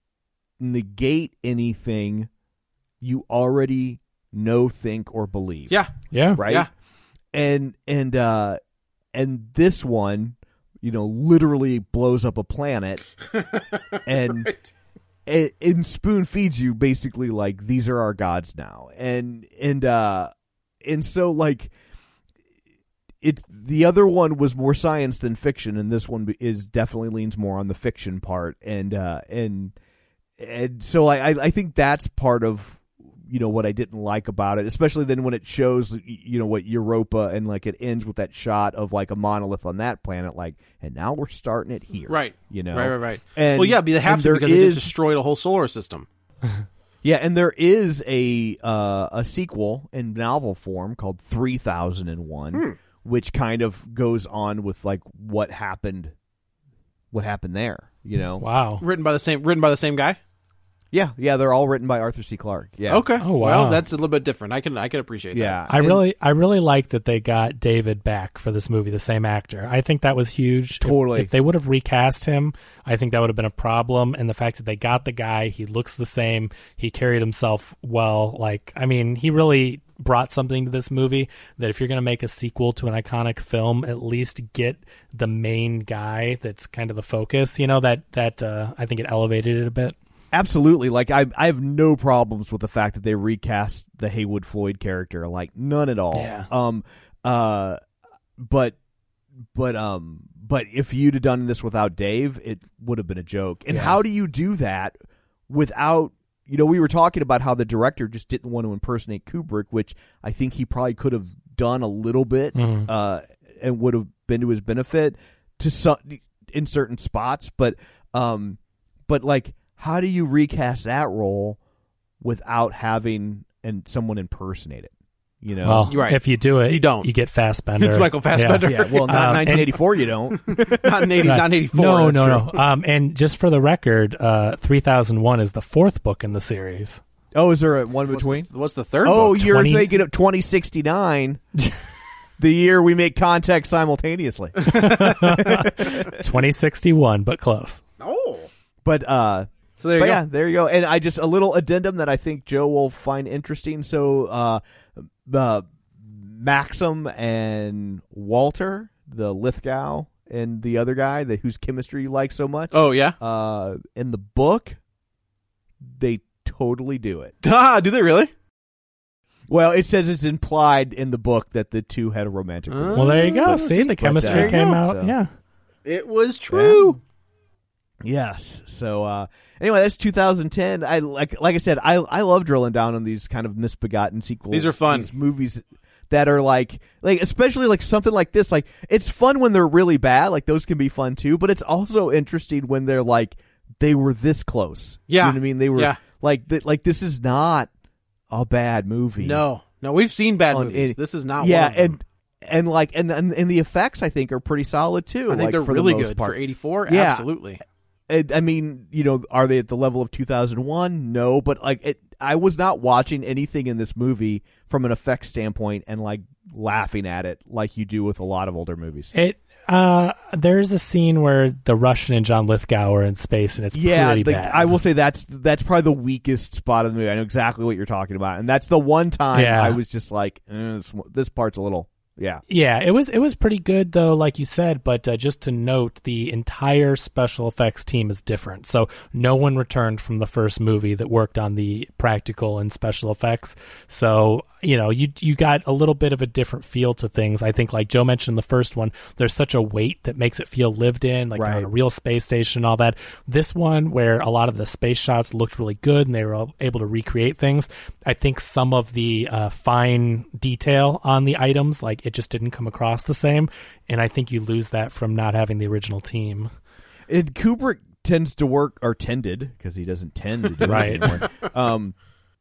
[SPEAKER 8] negate anything you already know, think, or believe.
[SPEAKER 10] yeah,
[SPEAKER 9] Yeah,
[SPEAKER 8] Right?
[SPEAKER 10] Yeah.
[SPEAKER 8] And and uh and this one, you know, literally blows up a planet and
[SPEAKER 10] Right.
[SPEAKER 8] and, and spoon feeds you basically like these are our gods now. And and uh and so like it's the other one was more science than fiction, and this one is definitely leans more on the fiction part. And uh and and so I I, I think that's part of you know what I didn't like about it, especially then when it shows you know what Europa, and like it ends with that shot of like a monolith on that planet, like, and now we're starting it here,
[SPEAKER 10] Right.
[SPEAKER 8] You know,
[SPEAKER 10] Right, right, right.
[SPEAKER 8] And,
[SPEAKER 10] well, yeah, they have
[SPEAKER 8] and
[SPEAKER 10] to
[SPEAKER 8] there
[SPEAKER 10] because they
[SPEAKER 8] is-
[SPEAKER 10] just destroyed a whole solar system.
[SPEAKER 8] yeah, and there is a uh, a sequel in novel form called three thousand one,
[SPEAKER 10] Hmm.
[SPEAKER 8] which kind of goes on with like what happened, what happened there. You know,
[SPEAKER 9] wow.
[SPEAKER 10] Written by the same, written by the same guy.
[SPEAKER 8] yeah, yeah, they're all written by Arthur C. Clarke. Yeah,
[SPEAKER 10] Okay.
[SPEAKER 9] Oh, wow.
[SPEAKER 10] Well, that's a little bit different. I can I can appreciate that.
[SPEAKER 8] yeah.
[SPEAKER 9] I
[SPEAKER 8] And-
[SPEAKER 9] really, I really like that they got David back for this movie, the same actor. I think that was huge. If-
[SPEAKER 8] Totally.
[SPEAKER 9] If, they would have recast him, I think that would have been a problem. And the fact that they got the guy, he looks the same, he carried himself well. Like, I mean, he really brought something to this movie that if you're going to make a sequel to an iconic film, at least get the main guy that's kind of the focus. You know, that that uh, I think it elevated it a bit.
[SPEAKER 8] Absolutely. Like I, I have no problems with the fact that they recast the Haywood Floyd character. Like none at all.
[SPEAKER 9] Yeah.
[SPEAKER 8] Um. Uh. But. But. Um. But if you'd have done this without Dave, it would have been a joke. And
[SPEAKER 9] Yeah.
[SPEAKER 8] how do you do that without? You know, we were talking about how the director just didn't want to impersonate Kubrick, which I think he probably could have done a little bit,
[SPEAKER 9] Mhm.
[SPEAKER 8] uh, and would have been to his benefit to some in certain spots. But. Um. But like. How do you recast that role without having and someone impersonate it? You know,
[SPEAKER 9] Well,
[SPEAKER 10] You're right.
[SPEAKER 9] if you do it,
[SPEAKER 10] You don't.
[SPEAKER 9] You get Fassbender.
[SPEAKER 10] It's Michael Fassbender.
[SPEAKER 8] yeah. Well, not
[SPEAKER 9] Um,
[SPEAKER 8] nineteen eighty-four. You don't.
[SPEAKER 10] not in eighty,
[SPEAKER 9] Right.
[SPEAKER 10] not in eighty-four.
[SPEAKER 9] No,
[SPEAKER 10] that's
[SPEAKER 9] no,
[SPEAKER 10] true.
[SPEAKER 9] no. Um, and just for the record, uh, three thousand one is the fourth book in the series.
[SPEAKER 8] Oh, is there a one
[SPEAKER 10] What's
[SPEAKER 8] between?
[SPEAKER 10] the, what's the third
[SPEAKER 8] Oh,
[SPEAKER 10] book?
[SPEAKER 8] you're
[SPEAKER 9] twenty
[SPEAKER 8] thinking of twenty sixty-nine, the year we make contact simultaneously.
[SPEAKER 9] twenty sixty-one, but close.
[SPEAKER 10] Oh.
[SPEAKER 8] But uh.
[SPEAKER 10] So there you
[SPEAKER 8] but
[SPEAKER 10] go.
[SPEAKER 8] yeah, there you go. And I just a little addendum that I think Joe will find interesting. So, uh, uh Maxim and Walter, the Lithgow, and the other guy, the whose chemistry you like so much.
[SPEAKER 10] Oh, yeah?
[SPEAKER 8] Uh, in the book, they totally do it.
[SPEAKER 10] Ah, do they really?
[SPEAKER 8] Well, it says it's implied in the book that the two had a romantic.
[SPEAKER 10] Uh,
[SPEAKER 9] Well, there you go.
[SPEAKER 10] Oh,
[SPEAKER 9] See, the
[SPEAKER 8] but,
[SPEAKER 9] chemistry
[SPEAKER 8] uh, there you
[SPEAKER 9] came
[SPEAKER 8] go.
[SPEAKER 9] out.
[SPEAKER 8] So-
[SPEAKER 9] Yeah.
[SPEAKER 10] It was true.
[SPEAKER 8] Yes. So uh, anyway, that's two thousand ten. I like like I said, I I love drilling down on these kind of misbegotten sequels.
[SPEAKER 10] These are fun.
[SPEAKER 8] These movies that are like like especially like something like this. Like it's fun when they're really bad. Like those can be fun too. But it's also interesting when they're like they were this close.
[SPEAKER 10] Yeah.
[SPEAKER 8] You know what I mean? They were
[SPEAKER 10] Yeah.
[SPEAKER 8] like th- like this is not a bad movie.
[SPEAKER 10] No. No, we've seen bad
[SPEAKER 8] On
[SPEAKER 10] movies.
[SPEAKER 8] any-
[SPEAKER 10] This is not
[SPEAKER 8] yeah,
[SPEAKER 10] one of them.
[SPEAKER 8] and and like and, and and the effects I think are pretty solid too.
[SPEAKER 10] I think
[SPEAKER 8] like,
[SPEAKER 10] they're
[SPEAKER 8] for the
[SPEAKER 10] really
[SPEAKER 8] most
[SPEAKER 10] good
[SPEAKER 8] part.
[SPEAKER 10] for eighty-four.
[SPEAKER 8] Yeah.
[SPEAKER 10] Absolutely.
[SPEAKER 8] It, I mean, you know, are they at the level of two thousand one? No, but like, it, I was not watching anything in this movie from an effects standpoint and like laughing at it like you do with a lot of older movies.
[SPEAKER 9] It. Uh, there's a scene where the Russian and John Lithgow are in space, and it's
[SPEAKER 8] Yeah,
[SPEAKER 9] pretty
[SPEAKER 8] the,
[SPEAKER 9] bad.
[SPEAKER 8] I will say that's that's probably the weakest spot of the movie. I know exactly what you're talking about, and that's the one time
[SPEAKER 9] Yeah.
[SPEAKER 8] I was just like, eh, this, this part's a little, yeah.
[SPEAKER 9] Yeah, it was it was pretty good though, like you said. But uh, just to note, the entire special effects team is different. So no one returned from the first movie that worked on the practical and special effects. So you know, you you got a little bit of a different feel to things. I think, like Joe mentioned, the first one, there's such a weight that makes it feel lived in, like they're on
[SPEAKER 8] Right.
[SPEAKER 9] a real space station and all that. This one, where a lot of the space shots looked really good and they were able to recreate things, I think some of the uh, fine detail on the items, like it just didn't come across the same. And I think you lose that from not having the original team.
[SPEAKER 8] And Kubrick tends to work, or tended, because he doesn't tend to do
[SPEAKER 9] Right.
[SPEAKER 8] it anymore. Um,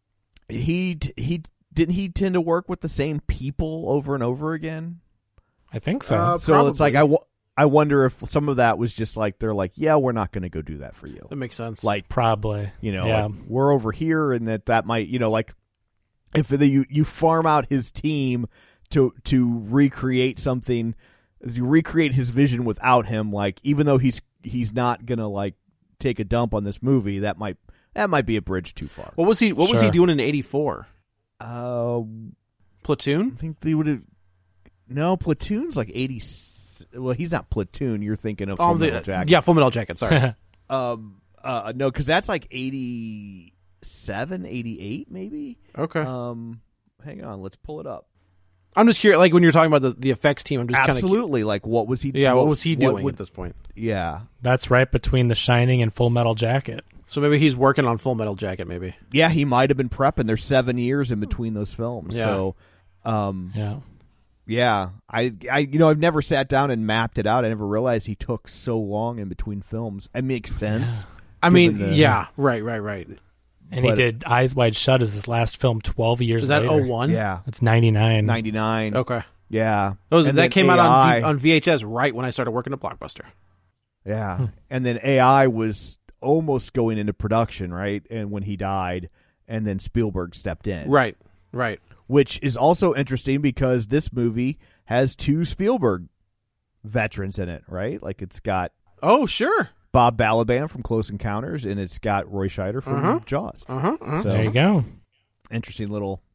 [SPEAKER 8] he he didn't he tend to work with the same people over and over again.
[SPEAKER 9] I think so.
[SPEAKER 10] Uh,
[SPEAKER 8] So it's like I,
[SPEAKER 10] Probably.
[SPEAKER 8] w- I wonder if some of that was just like they're like, yeah, we're not going to go do that for you.
[SPEAKER 10] That makes sense.
[SPEAKER 8] Like,
[SPEAKER 9] Probably.
[SPEAKER 8] you know,
[SPEAKER 9] Yeah.
[SPEAKER 8] like, we're over here, and that that might, you know, like if the, you you farm out his team to to recreate something, you recreate his vision without him. Like, even though he's he's not gonna like take a dump on this movie, that might that might be a bridge too far.
[SPEAKER 10] what was he? What was he
[SPEAKER 9] Sure.
[SPEAKER 10] doing in eighty-four?
[SPEAKER 8] Uh,
[SPEAKER 10] Platoon.
[SPEAKER 8] I think they would have. No, Platoon's like eighty. Well, he's not Platoon. You're thinking of Full
[SPEAKER 10] Oh, the,
[SPEAKER 8] Metal Jacket.
[SPEAKER 10] yeah, Full Metal Jacket. Sorry.
[SPEAKER 8] Um. Uh. No, because that's like eighty-seven, eighty-eight, maybe.
[SPEAKER 10] Okay.
[SPEAKER 8] Um. Hang on. Let's pull it up.
[SPEAKER 10] I'm just curious. Like when you're talking about the, the effects team, I'm just kind of
[SPEAKER 8] Absolutely. Like, what was he?
[SPEAKER 10] yeah. What, was he doing
[SPEAKER 8] would-
[SPEAKER 10] at this point?
[SPEAKER 8] Yeah.
[SPEAKER 9] That's right between The Shining and Full Metal Jacket.
[SPEAKER 10] So maybe he's working on Full Metal Jacket. Maybe.
[SPEAKER 8] Yeah. He might have been prepping. There's seven years in between those films.
[SPEAKER 10] Yeah.
[SPEAKER 8] So. Um.
[SPEAKER 9] Yeah.
[SPEAKER 8] Yeah. I. I. You know. I've never sat down and mapped it out. I never realized he took so long in between films. It makes sense.
[SPEAKER 10] I mean,
[SPEAKER 8] given the-
[SPEAKER 10] yeah. Right. Right. Right.
[SPEAKER 9] And he
[SPEAKER 8] But-
[SPEAKER 9] did Eyes Wide Shut as his last film twelve years
[SPEAKER 10] Is that
[SPEAKER 9] later.
[SPEAKER 10] oh one?
[SPEAKER 8] Yeah.
[SPEAKER 9] It's ninety-nine.
[SPEAKER 8] ninety-nine.
[SPEAKER 10] Okay.
[SPEAKER 8] Yeah.
[SPEAKER 10] Those,
[SPEAKER 8] And
[SPEAKER 10] that
[SPEAKER 8] then
[SPEAKER 10] came out
[SPEAKER 8] A
[SPEAKER 10] on
[SPEAKER 8] I
[SPEAKER 10] V- on V H S right when I started working at Blockbuster.
[SPEAKER 8] Yeah. And then A I was almost going into production, right? And when he died, and then Spielberg stepped in.
[SPEAKER 10] Right. Right.
[SPEAKER 8] Which is also interesting because this movie has two Spielberg veterans in it, right? Like it's got
[SPEAKER 10] Oh, sure.
[SPEAKER 8] Bob Balaban from Close Encounters, and it's got Roy Scheider from
[SPEAKER 10] Uh-huh.
[SPEAKER 8] Jaws.
[SPEAKER 10] Uh huh. Uh-huh.
[SPEAKER 8] So
[SPEAKER 9] There you go.
[SPEAKER 8] interesting little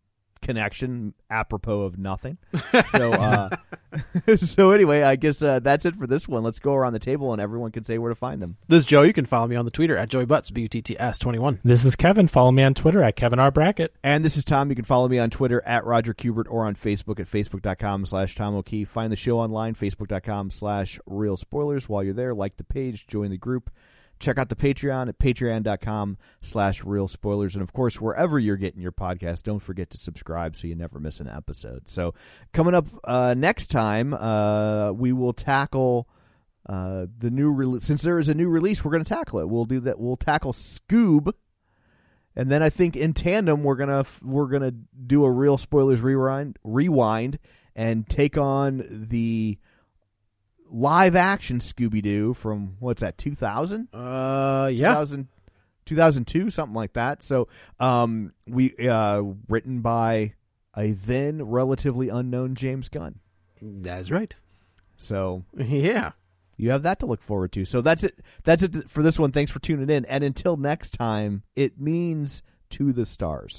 [SPEAKER 8] connection apropos of nothing. So, uh, so anyway, I guess uh, that's it for this one. Let's go around the table and everyone can say where to find them.
[SPEAKER 10] This is Joe. You can follow me on the Twitter at Joey Butts, B U T T S twenty-one.
[SPEAKER 9] This is Kevin. Follow me on Twitter at Kevin R. Brackett.
[SPEAKER 8] And this is Tom. You can follow me on Twitter at Roger Kubert or on Facebook at facebook.com slash Tom O'Keefe. Find the show online, facebook.com slash real spoilers. While you're there, like the page, join the group. Check out the Patreon at patreon.com slash real spoilers. And, of course, wherever you're getting your podcast, don't forget to subscribe so you never miss an episode. So coming up uh, next time, uh, we will tackle uh, the new release. Since there is a new release, we're going to tackle it. We'll do that. We'll tackle Scoob. And then I think in tandem, we're going to we're gonna do a real spoilers rewind, rewind and take on the live action Scooby-Doo from, what's that, two thousand?
[SPEAKER 10] Uh, yeah.
[SPEAKER 8] two thousand, two thousand two, something like that. So, um, we, uh, written by a then relatively unknown James Gunn.
[SPEAKER 10] That is right.
[SPEAKER 8] So,
[SPEAKER 10] yeah.
[SPEAKER 8] You have that to look forward to. So that's it. That's it for this one. Thanks for tuning in. And until next time, it means to the stars.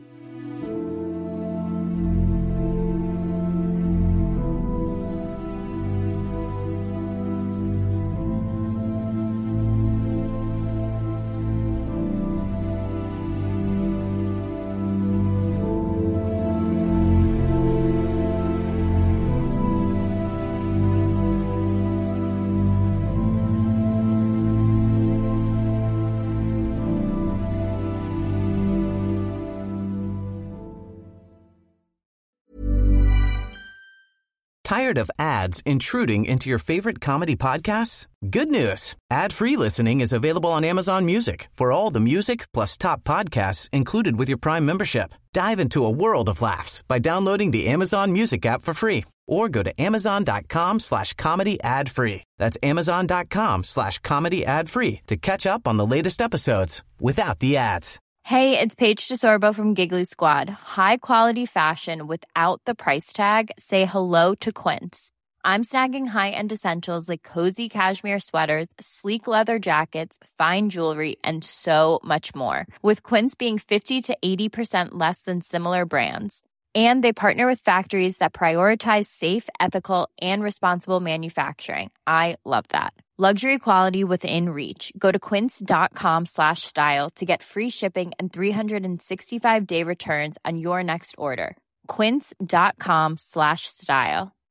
[SPEAKER 11] Tired of ads intruding into your favorite comedy podcasts? Good news. Ad-free listening is available on Amazon Music for all the music plus top podcasts included with your Prime membership. Dive into a world of laughs by downloading the Amazon Music app for free or go to amazon.com slash comedy ad free. That's amazon.com slash comedy ad free to catch up on the latest episodes without the ads.
[SPEAKER 12] Hey, it's Paige DeSorbo from Giggly Squad. High quality fashion without the price tag. Say hello to Quince. I'm snagging high-end essentials like cozy cashmere sweaters, sleek leather jackets, fine jewelry, and so much more. With Quince being fifty to eighty percent less than similar brands. And they partner with factories that prioritize safe, ethical, and responsible manufacturing. I love that. Luxury quality within reach. Go to quince.com slash style to get free shipping and three sixty-five day returns on your next order. Quince.com slash style.